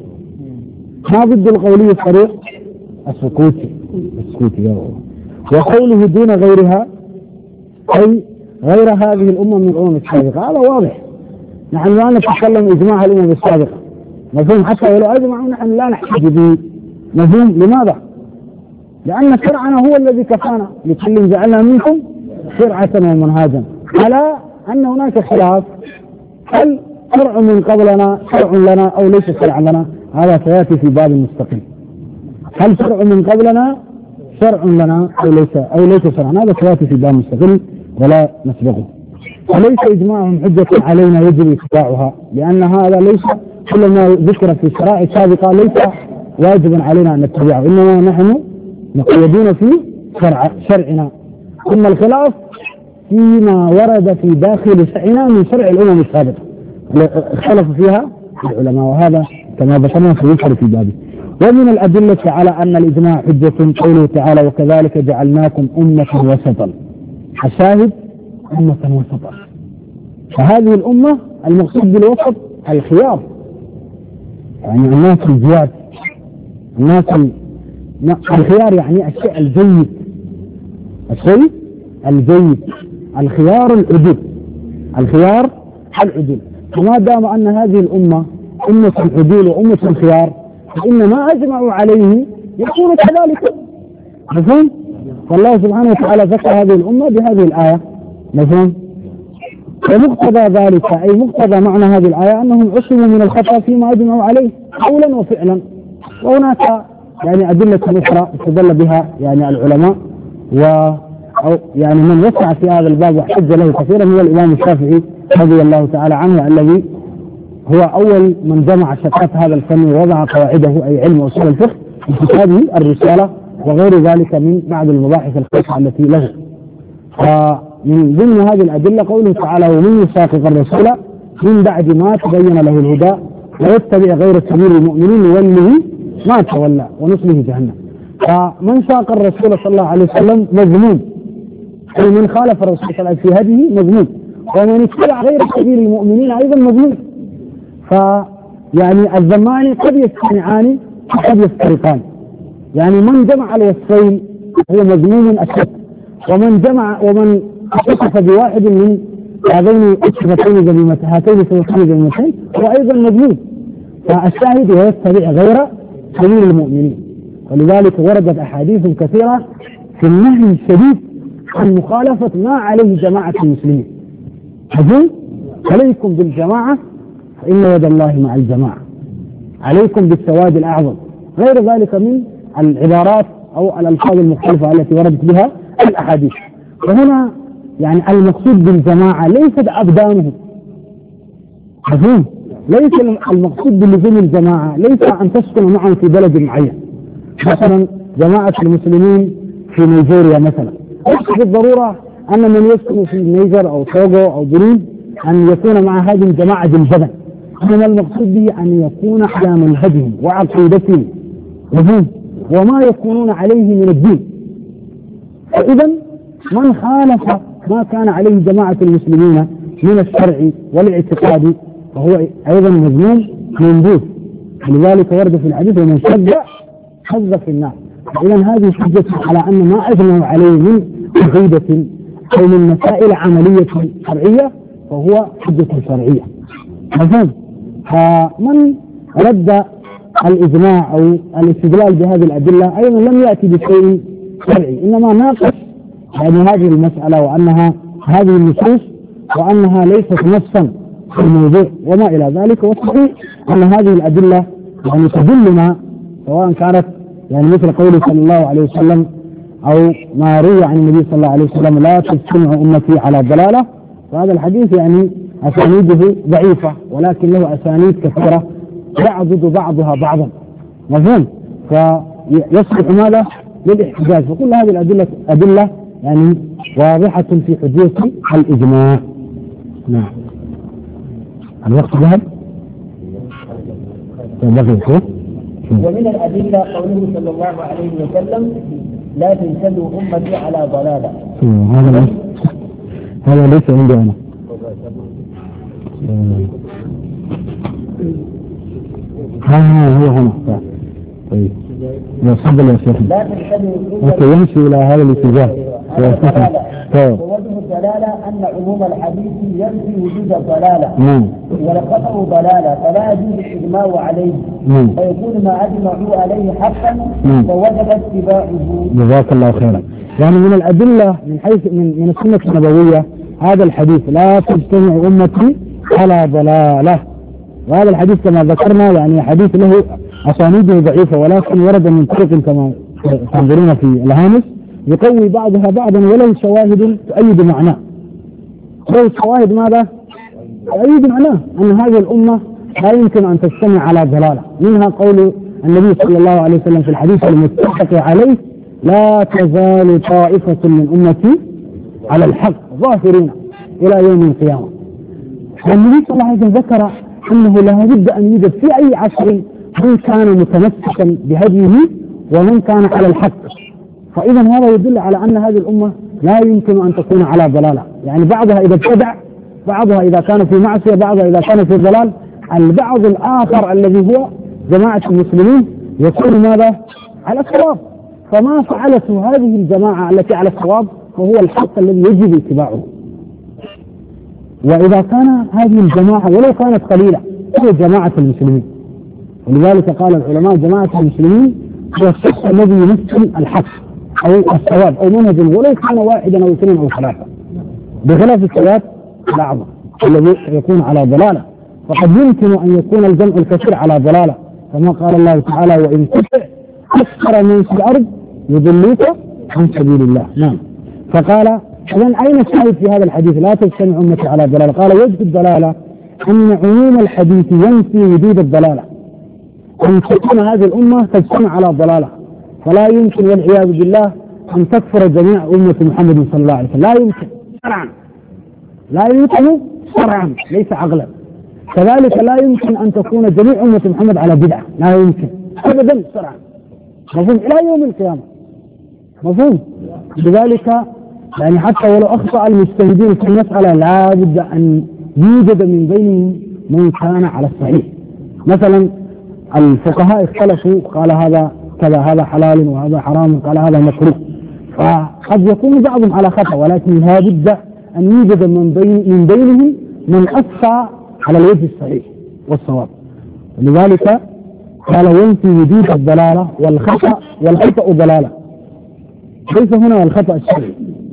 ما ضد القولي الصريح؟ السكوتي السكوتي وقوله دون غيرها أي غير هذه الأمة من الأمم السابقة. هذا واضح، نحن لا نتكلم إجماع الأمم السابقة مفهوم، حتى ولو أجمعوا نحن لا نحتج به مفهوم. لماذا؟ لأن شرعنا هو الذي كفانا، لكل جعلنا منكم شرعة ومنهاجا، على أن هناك خلاف هل شرع من قبلنا شرع لنا أو ليس شرعا لنا، هذا سيأتي في باب مستقل. هل شرع من قبلنا شرع لنا أو ليس أو ليس شرعا، هذا سيأتي في باب مستقل ولا نسبقه. وليس إجماعهم حجة علينا يجب اتباعها، لأن هذا ليس كل ما ذكر في الشرائع السابقة ليس واجبا علينا أن نتبعه، إنما نحن مقيدون في شرع شرعنا. ثم الخلاف فيما ورد في داخل شرعنا من شرع الأمم السابقة اختلفوا فيها العلماء، وهذا كما ذكرنا سيذكر في بابه. ومن الأدلة على أن الإجماع حجة قوله تعالى وكذلك جعلناكم أمة وسطا. الشاهد أمة وسطا، فهذه الأمة المقصود بالوسط الخيار، يعني الناس الزياد، الناس الخيار يعني الشيء الجيد، الشيء الجيد الخيار العدل، الخيار العدل. وما دام أن هذه الأمة أمة العدل وأمة الخيار فإن ما أجمعوا عليه يكون كذلك مفهوم. فالله سبحانه وتعالى ذكر هذه الأمة بهذه الآية مفهوم. ومقتضى ذلك أي مقتضى معنى هذه الآية أنهم عصموا من الخطأ فيما أجمعوا عليه قولا وفعلا. وهناك يعني أدلة أخرى استدل بها يعني العلماء، و أو يعني من وسع في هذا الباب واحتج له كثيرا هو الإمام الشافعي رضي الله تعالى عنه، الذي هو أول من جمع شتات هذا الفن ووضع قواعده أي علم أصول الفقه في كتابه الرسالة وغير ذلك من بعض المباحث الخاصة التي له. فمن ضمن هذه الأدلة قوله تعالى ومن يشاقق الرسول من بعد ما تبين له الهدى ويتبع غير سبيل المؤمنين يوله ما تولى ونصله جهنم. فمن شاق الرسول صلى الله عليه وسلم مذموم، أي من خالف الرسول صلى الله عليه وسلم في هذه مذموم، ومن اتبع غير سبيل المؤمنين أيضا مذموم. فيعني الذمان قد يجتمعان وقد يفترقان، يعني من جمع الوصفين هو مذموم أشد، ومن جمع ومن اتصف بواحد من هذين الصفتين ذميمتين هاتين الصفتين ذميمتين هو أيضا مذموم. فالشاهد ويتبع غير سبيل المؤمنين. ولذلك وردت أحاديث كثيرة في النهي الشديد عن مخالفة ما عليه جماعة المسلمين. حجون عليكم بالجماعة فإن يد الله مع الجماعة، عليكم بالسواد الأعظم، غير ذلك من العبارات أو الألفاظ المختلفة التي وردت بها الأحاديث. وهنا يعني المقصود بالجماعة ليست أبدانهم، حجون ليس المقصود بلزوم الجماعة ليس أن تسكن معهم في بلد معين، مثلا جماعة المسلمين في نيجيريا مثلا، ليس بالضرورة أن من يسكن في نيجر أو توغو أو بنين أن يكون مع هذه الجماعة بالبدن، إنما المقصود به أن يكون على منهجهم وعقيدتهم مفهوم وما يكونون عليه من الدين. فإذا من خالف ما كان عليه جماعة المسلمين من الشرع والاعتقاد فهو أيضا مذموم منبوذ. لذلك ورد في الحديث ومن شجع حظ في النار. إذا هذه حجة على أن ما أجمع عليه من عقيدة أو من مسائل عملية شرعية فهو حجة شرعية مفهوم. فمن رد الإجماع أو الاستدلال بهذه الأدلة أيضا لم يأتي بشيء شرعي، إنما ناقش يعني هذه المسألة وأنها هذه النصوص وأنها ليست نصا في الموضوع وما إلى ذلك. والصحيح أن هذه الأدلة يعني تدلنا سواء كانت يعني مثل قوله صلى الله عليه وسلم أو ما روي عن النبي صلى الله عليه وسلم لا تجتمع أمتي على ضلالة، وهذا الحديث يعني أسانيده ضعيفة ولكن له أسانيد كثيرة يعضد بعضها بعضا مفهوم، فيصبح ماذا للاحتجاج. فكل هذه الأدلة أدلة يعني واضحة في حجية الإجماع. نعم الوقت ذهب ومن الأدلة قوله صلى الله عليه وسلم لا تنشد أمتي على ضلالة. هذا هذا ليس عندي أنا. ها هو هنا. طيب تفضل يا شيخ. لا تنشد أمتي يمشي إلى هذا الاتجاه. ووجه الدلالة أن عموم الحديث ينفي وجود الضلالة والخطأ ضلالة فلا يجوز الإجماع عليه فيكون ما أجمعوا عليه حقا فوجب اتباعه. جزاك الله خيرا. يعني من الأدلة من حيث من من السنة النبوية هذا الحديث لا تجتمع أمتي على ضلالة، وهذا الحديث كما ذكرنا يعني حديث له أسانيده ضعيفة ولكن ورد من طرق كما تنظرون في الهامش يقوي بعضها بعضا ولو شواهد تؤيد معناه. ولو شواهد ماذا؟ تؤيد معناه أن هذه الأمة لا يمكن أن تجتمع على ضلالة. منها قول النبي صلى الله عليه وسلم في الحديث المتفق عليه لا تزال طائفة من أمتي على الحق ظاهرين إلى يوم القيامة. والنبي صلى الله عليه وسلم ذكر أنه لا بد أن يوجد في أي عصر من كان متمسكا بهديه ومن كان على الحق. فإذا هذا يدل على أن هذه الأمة لا يمكن أن تكون على ضلالة، يعني بعضها إذا ابتدع، بعضها إذا كان في معصية، بعضها إذا كان في ضلال. البعض الآخر الذي هو جماعة المسلمين يكون ماذا؟ على الصواب. فما فعلته هذه الجماعة التي على الصواب فهو الحق الذي يجب اتباعه. وإذا كان هذه الجماعة ولو كانت قليلة هو جماعة المسلمين، ولذلك قال العلماء جماعة المسلمين هو الشخص الذي يمثل الحق أو الصواب أو منهج ولو كان واحدا أو اثنين أو ثلاثة، بخلاف الثلاث الأعظم الذي يكون على ضلالة. فقد يمكن أن يكون الجمع الكثير على ضلالة كما قال الله تعالى وإن تطع أكثر من في الأرض يضلوك عن سبيل الله. نعم. فقال إذن أين الشاهد في هذا الحديث لا تجتمع أمتي على ضلالة؟ قال وجه الضلالة أن عموم الحديث ينفي وجود الضلالة، أن تكون هذه الأمة تجتمع على ضلالة، فلا يمكن والعياذ بالله أن تكفر جميع أمة محمد صلى الله عليه وسلم، لا يمكن شرعا، لا يمكن شرعا ليس عقلا. كذلك لا يمكن أن تكون جميع أمة محمد على بدعة، لا يمكن أبدا شرعا. مفهوم؟ إلى يوم القيامة. مفهوم؟ لذلك يعني حتى ولو أخطأ المجتهدين في المسألة لا بد أن يوجد من بينهم من كان على الصحيح. مثلا الفقهاء اختلفوا قال هذا كذا هذا حلال وهذا حرام قال هذا مكروه، فقد يكون بعضهم على خطأ ولكن لا بد أن يوجد من, بين من بينهم من أفتى على الوجه الصحيح والصواب. لذلك قال ينفي وجود الضلالة والخطأ، والخطأ ضلالة ليس هنا الخطأ الشرعي.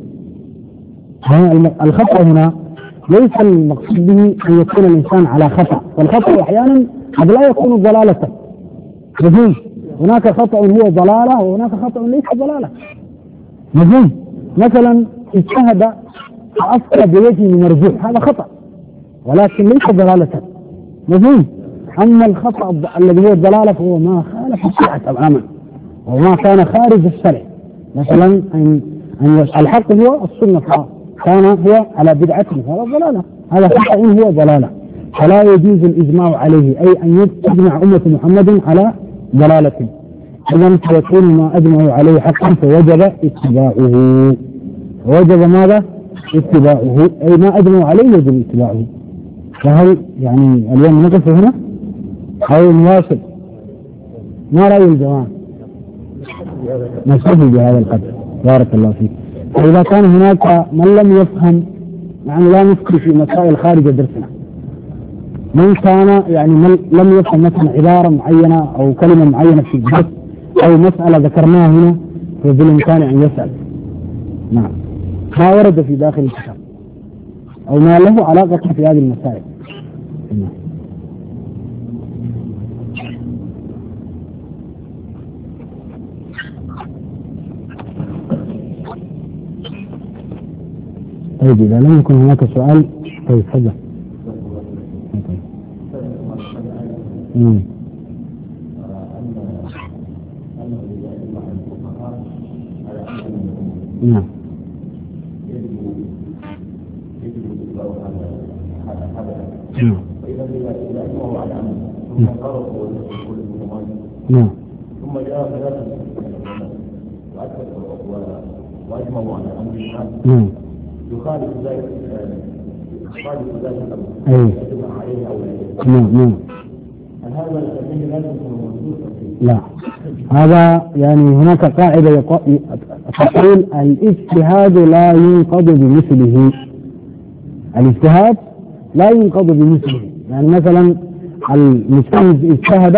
الخطأ هنا ليس المقصود به أن يكون الإنسان على خطأ، والخطأ أحيانا قد لا يكون ضلالة. مفهوم؟ هناك خطأ هو ضلالة وهناك خطأ ليس ضلالة. مفهوم؟ مثلا اجتهد فأفتى بوجه مرجوح هذا خطأ ولكن ليس ضلالة. مفهوم؟ أما الخطأ الذي هو الضلالة فهو ما خالف الشرع تماما وما كان خارج الشرع. مثلا أن الحق هو السنة كان هو على بدعته هذا ضلالة، هذا خطأ هو ضلالة، فلا يجوز الإجماع عليه أي أن تجمع أمة محمد على ضلالة. إذن فيكون ما أجمعوا عليه حقا فوجب اتباعه. وجب ماذا؟ اتباعه، أي ما أجمعوا عليه يجب اتباعه. فهل يعني اليوم نقف هنا أو نواصل؟ ما رأي الجماعة؟ نكتفي بهذا القدر. بارك الله فيك. فإذا كان هناك من لم يفهم يعني لا نفكر في مسائل خارج درسنا، من كان يعني من لم يفهم مثلا عبارة معينة أو كلمة معينة في الدرس أو مسألة ذكرناها هنا فبالإمكان أن يسأل. نعم. ما ورد في داخل الكتاب أو ما له علاقة في هذه المسائل. نعم. طيب إذا لم يكن هناك سؤال طيب تفضل. نعم. نعم. نعم. ثم جاء ثلاثة وأجمعوا على أمر نعم يخالف ذلك يخالف ذلك أي يجمع عليه أو لا نعم نعم هل هذا الذي لا يكون موجود؟ لا، هذا يعني هناك قاعدة يق- تقول الاجتهاد لا ينقض بمثله. الاجتهاد لا ينقض بمثله، يعني مثلا المجتهد اجتهد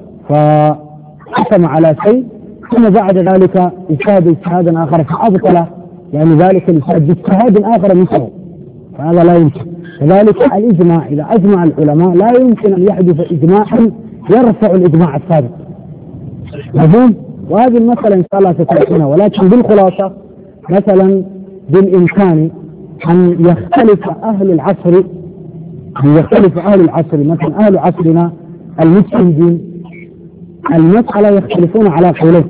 فحكم على شيء ثم بعد ذلك اجتهد اجتهادا آخر فأبطل يعني ذلك الاجتهاد باجتهاد آخر مثله، فهذا لا يمكن. كذلك الإجماع، إذا أجمع العلماء لا يمكن أن يحدث إجماع يرفع الإجماع السابق. مفهوم؟ وهذه المسألة إن شاء الله ستأتينا، ولكن بالخلاصة مثلا بالإمكان أن يختلف أهل العصر أن يختلف أهل العصر مثلا أهل عصرنا المجتهدين المسألة يختلفون على قولين،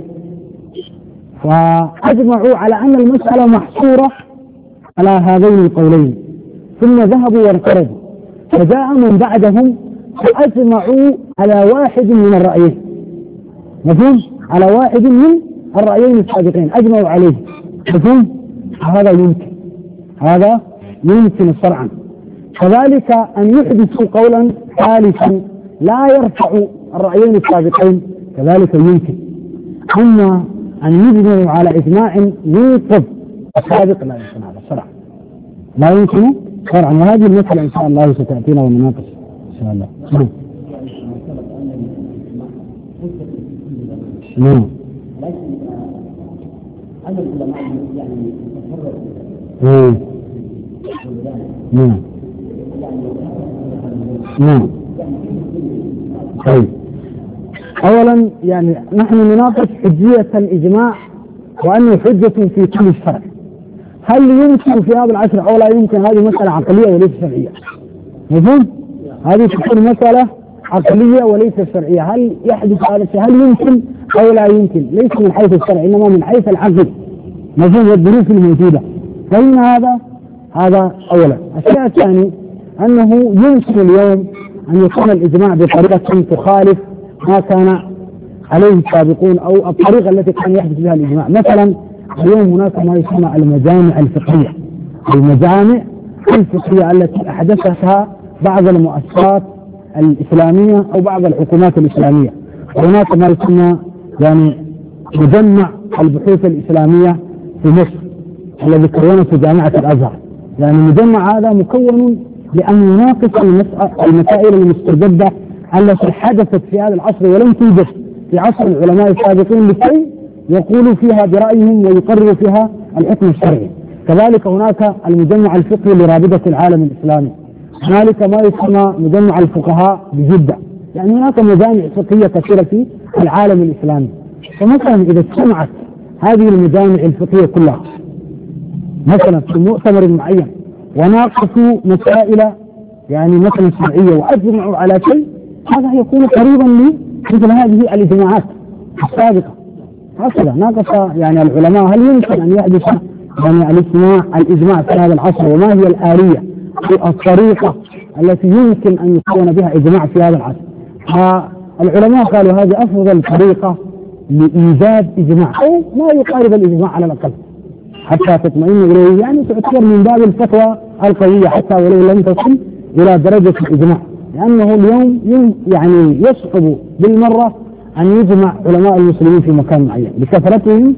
فأجمعوا على أن المسألة محصورة على هذين القولين ثم ذهبوا وانقرضوا، فجاء من بعدهم فأجمعوا على واحد من الرأيين. مفهوم؟ على واحد من الرأيين السابقين أجمعوا عليه. مفهوم؟ هذا يمكن، هذا يمكن شرعا. كذلك أن يحدثوا قولا ثالثا لا يرفع الرأيين السابقين كذلك يمكن. أما أن يجمعوا على إجماع ينقض السابق لا يمكن، هذا شرعا لا يمكن شرعا. وهذه المسألة إن شاء الله ستأتينا ونناقش إن شاء الله. نعم. نعم. نعم. نعم. طيب. أولا يعني نحن نناقش حجية الإجماع وأنه حجة في كل الشرع. هل يمكن في هذا العصر أو لا يمكن؟ هذه مسألة عقلية وليس شرعية. مفهوم؟ هذه تكون مسألة عقلية وليس شرعية. هل يحدث هذا الشيء؟ هل يمكن أو لا يمكن؟ ليس من حيث الشرع إنما من حيث العقل. مفهوم؟ والظروف الموجودة. فإن هذا هذا أولا. الشيء الثاني أنه يمكن اليوم أن يكون الإجماع بطريقة تخالف ما كان عليه السابقون أو الطريقة التي كان يحدث بها الإجماع. مثلا اليوم هناك ما يسمى المجامع الفقهية، المجامع الفقهية التي أحدثتها بعض المؤسسات الإسلامية أو بعض الحكومات الإسلامية. هناك ما يسمى يعني مجمع البحوث الإسلامية في مصر الذي كونته جامعة الأزهر. يعني المجمع هذا مكون لأن يناقش المسائل المستجدة التي حدثت في هذا العصر ولم توجد في عصر العلماء السابقين لكي يقولوا فيها برأيهم ويقرروا فيها الحكم الشرعي. كذلك هناك المجمع الفقهي لرابطة العالم الإسلامي. هنالك ما يسمى مجمع الفقهاء بجدة. يعني هناك مجامع فقهية كثيرة في العالم الإسلامي. فمثلا إذا اجتمعت هذه المجامع الفقهية كلها مثلا في مؤتمر معين وناقشوا مسائل يعني مثلا شرعية وأجمعوا على شيء، هذا يكون قريبا لمثل هذه الإجماعات السابقة. هكذا ناقش يعني العلماء هل يمكن أن يحدث يعني الاجتماع الإجماع في هذا العصر، وما هي الآلية أو الطريقة التي يمكن أن يكون بها إجماع في هذا العصر. فالعلماء قالوا هذه أفضل طريقة لإيجاد إجماع أو ما يقارب الإجماع على الأقل حتى تطمئن إليه، يعني تعتبر من باب الفتوى القوية حتى ولو لم تصل إلى درجة الإجماع، لأنه اليوم يعني يصعب بالمرة أن يجمع علماء المسلمين في مكان معين لكثرتهم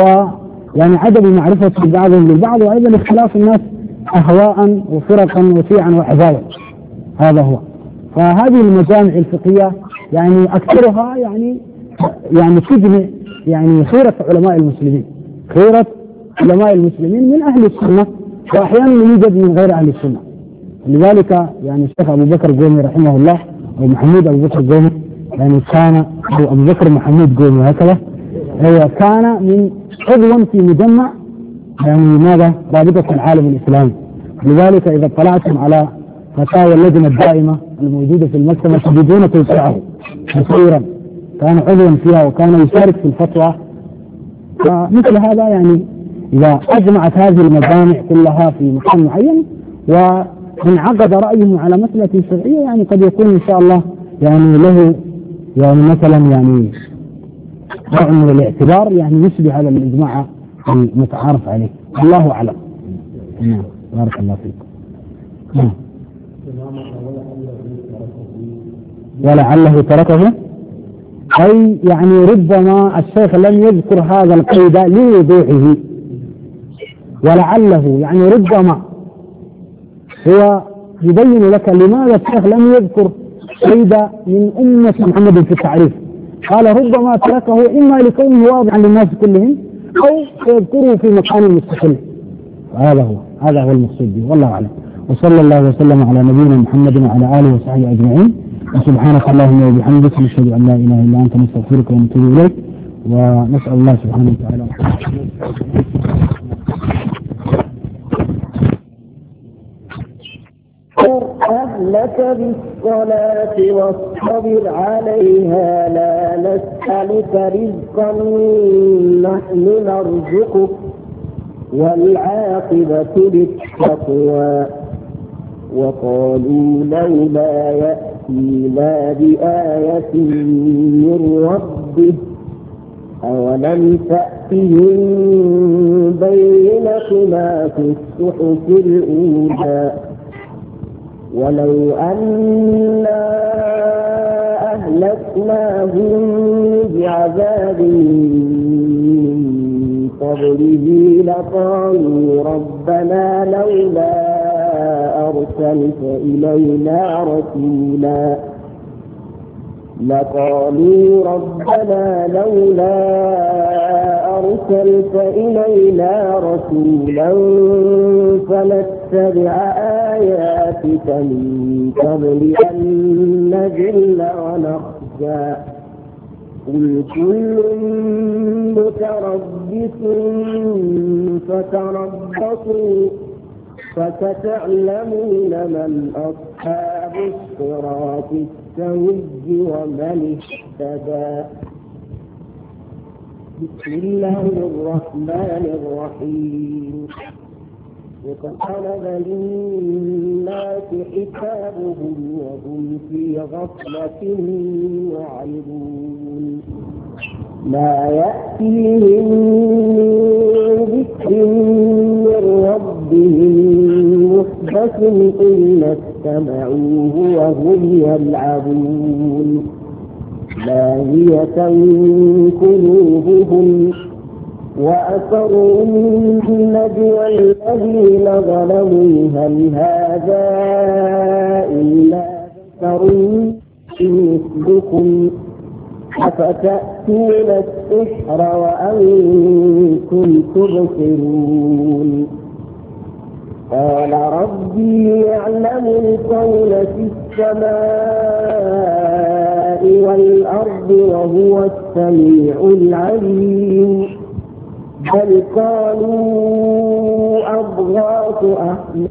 ويعني عدم معرفة بعضهم للبعض، وأيضا اختلاف الناس أهواء وفرقا وشيعا وأحزابا. هذا هو. فهذه المجامع الفقهية يعني أكثرها يعني يعني تجمع يعني خيرة علماء المسلمين، خيرة علماء المسلمين من أهل السنة، وأحيانا يوجد من غير أهل السنة. لذلك يعني الشيخ أبو بكر قومي رحمه الله أو محمود أبو بكر قومي يعني كان أو أبو بكر محمود قومي هكذا هو كان من عضوا في مجمع يعني ماذا رابطة العالم الإسلامي. لذلك إذا اطلعتم على فتاوى اللجنة الدائمة الموجودة في المكتبة تجدون توقيعه كثيرا، كان عضوا فيها وكان يشارك في الفتوى. فمثل هذا يعني إذا أجمعت هذه المجامع كلها في مكان معين وانعقد رأيهم على مسألة شرعية، يعني قد يكون إن شاء الله يعني له يعني مثلا يعني نوع من الاعتبار يعني يشبه هذا الإجماع المتعارف عليه. الله أعلم. نعم بارك الله فيك. نعم. ولعله تركه أي يعني ربما الشيخ لم يذكر هذا القيد لوضوحه، ولعله يعني ربما هو يبين لك لماذا الشيخ لم يذكر قيد من أمة محمد في التعريف. قال ربما تركه إما لكونه واضحا للناس كلهم أو يذكره في مكان مستقل. هذا هو هذا هو المقصود به، والله أعلم. وصلى الله وسلم على نبينا محمد وعلى آله وصحبه أجمعين. وسبحانك اللهم وبحمدك نشهد أن لا إله إلا أنت نستغفرك ونتوب إليك، ونسأل الله سبحانه وتعالى أهلك بالصلاة واصطبر عليها لا نسألك رزقا نحن نرزقك والعاقبة للتقوى. وقالوا لولا يأتينا بآية من ربه أولم تأتهم بينة ما في الصحف الأولى ولو أنا أهلكناهم بعذاب من قبله لقالوا ربنا لولا أرسلت إلينا رسولا لقالوا ربنا لولا أرسلت إلينا رسولا فنتبع آياتك من قبل أن نذل ونخزى قل كل متربص فتربصوا فستعلمون من أصحاب الصراط السوي ومن اهتدى. بسم الله الرحمن الرحيم. اقترب للناس حسابهم وهم في غفلة معرضون ما يأتيهم من ذكر من ربهم محدث إلا استمعوه وهم يلعبون لاهية قلوبهم وأسروا النجوى الذين ظلموا هل هذا إلا بشر مثلكم أفتأتون السحر وأنتم تبصرون قال ربي يعلم القول في السماء والأرض وهو السميع العليم بل قالوا أضغاث أحلام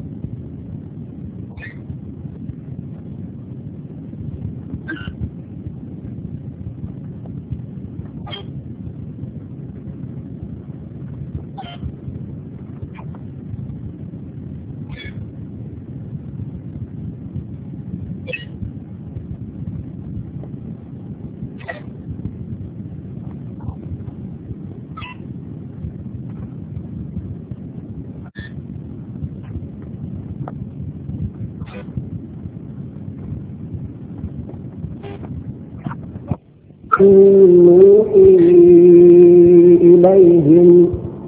نوحي إليهم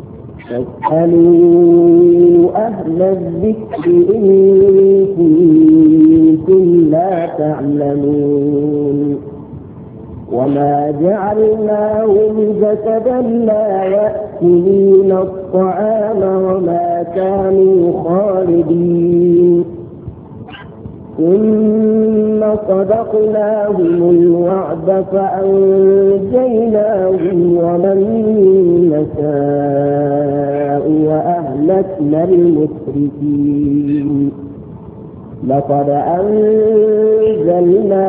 فاسألوا أهل الذكر إن كنتم لا تعلمون وما جعلناهم جسدا لا يأكلون الطعام وما كانوا خالدين ثم صدقناهم الوعد فأنجيناهم ومن نشاء وأهلكنا المسرفين لقد أنزلنا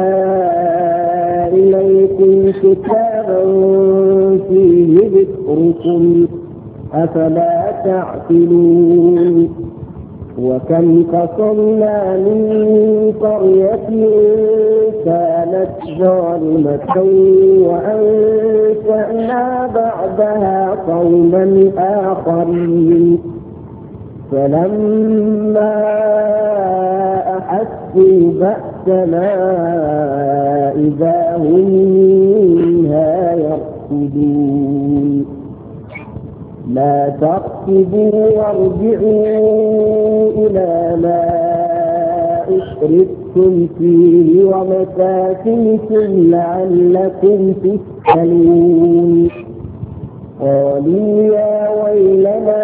إليكم كتابا فيه ذكركم أفلا تعقلون وكم قصمنا من قرية كانت ظالمة وأنشأنا بعدها قوما آخرين فلما أحسوا بأسنا إذا هم منها يركضون لا تركضوا وارجعوا إلى ما أشركتم فيه ومساكنكم لعلكم تسألون قالوا يا ويلنا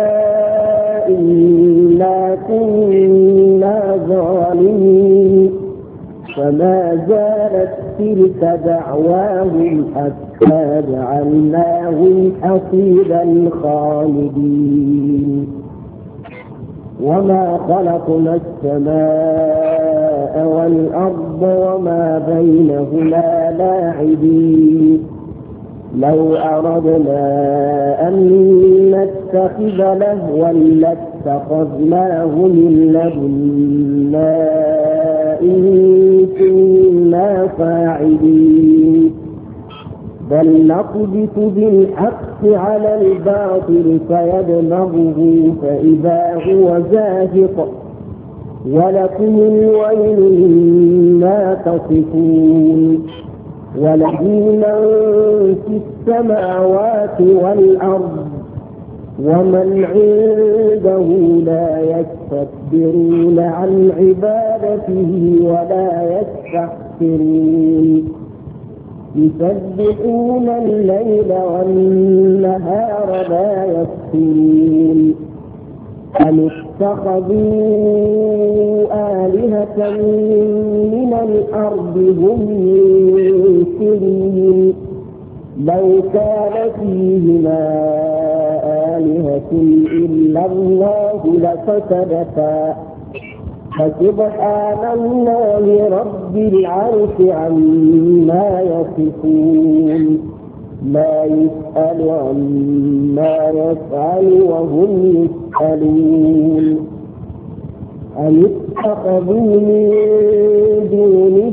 إنا كنا ظالمين فما زالت تلك دعواهم حتى جعلناهم حصيدا خالدين وما خلقنا السماء والأرض وما بينهما لاعبين لو أردنا أن نتخذ لهوا لاتخذناه من لدنا إن كنا فاعلين بل نقذف بالحق على الباطل فيدمغه فإذا هو زاهق ولكم الويل مما تصفون وله من في السماوات والأرض ومن عنده لا يستكبرون عن عبادته ولا يستحسرون يسبحون الليل والنهار لا يفترون أم اتخذوا آلهة من الأرض هم ينكرون لو كان فيهما آلهة إلا الله لفسدتا فسبحان الله رب العرش عما يصفون لا يسأل عما يفعل وهم يسألون أم اتخذوا من دونه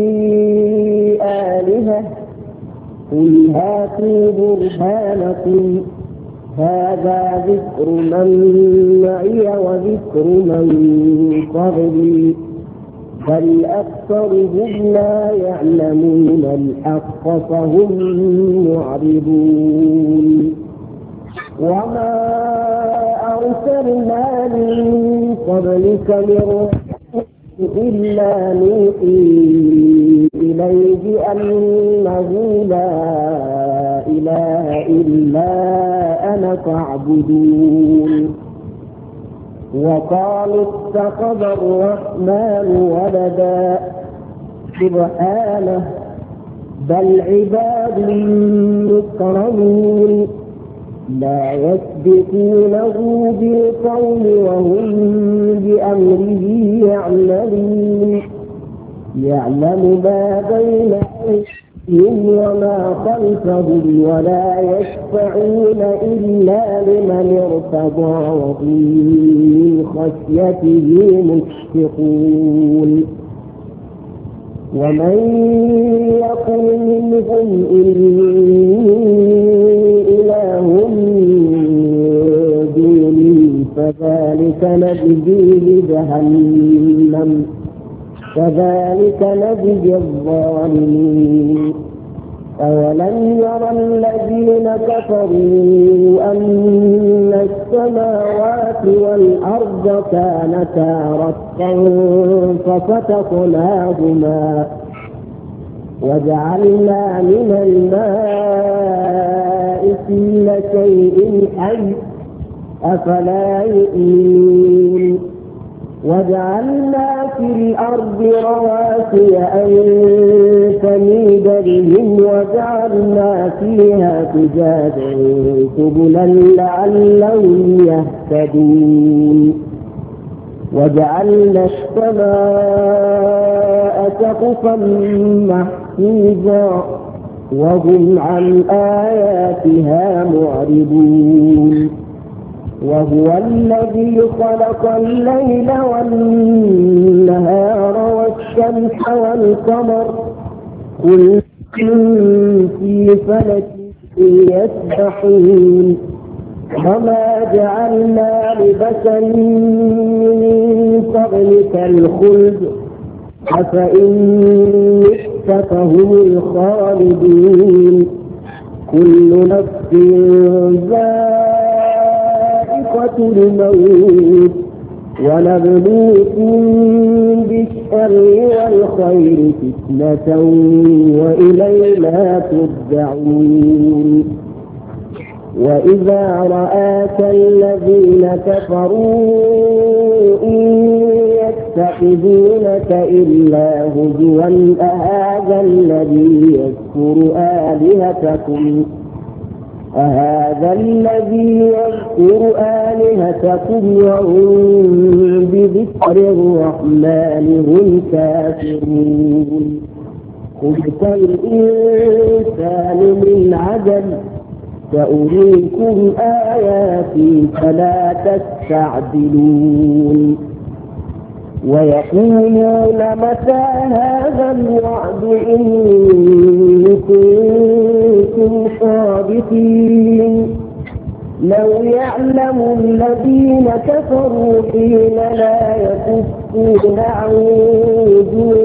آلهة قل هاتوا برهانكم هذا ذكر من معي وذكر من قبلي بل أكثرهم لا يعلمون الحق فهم معرضون وما أرسلنا من قبلك من إلا نوحي إليه أنه لا إله إلا أنا فاعبدون وقالوا اتخذ الرحمن ولدا سبحانه بل عباد مكرمون لا يسبقونه بالقول وهم بأمره يعملون يعلم ما بين أيديهم وما خلفهم ولا يشفعون إلا لمن ارتضى وهم من خشيته مشفقون ومن يقل منهم إني إله دونه فذلك نجزيه جهنم كذلك نجزي الظالمين أولم يرى الذين كفروا أن السماوات والأرض كانتا رتقا ففتقناهما وجعلنا من الماء كل شيء حي أفلا يؤمنون وجعلنا في الأرض رواسي أن تميد بهم وجعلنا فيها فجاجا سبلا لعلهم يهتدون وجعلنا السماء سقفا محفوظا وهم عن آياتها معرضون وهو الذي خلق الليل والنهار والشمس والقمر كل في فلك يسبحون وما جعلنا لبشر من قبلك الخلد أفإن مت فهم الخالدون كل نفس ذائقة الموت ونبلوكم بالشر والخير فتنة وإلينا ترجعون وإذا رآك الذين كفروا إن يتخذونك إلا هزوا أهذا الذي يذكر آلهتكم أهذا الذي يذكر آلهتكم وهم بذكر الرحمن هم كافرون خلق الإنسان من عجل سأريكم آياتي فلا تستعجلون ويقولون متى هذا الوعد إن كنتم صادقين لو يعلم الذين كفروا حين لا يكفون عن وجوههم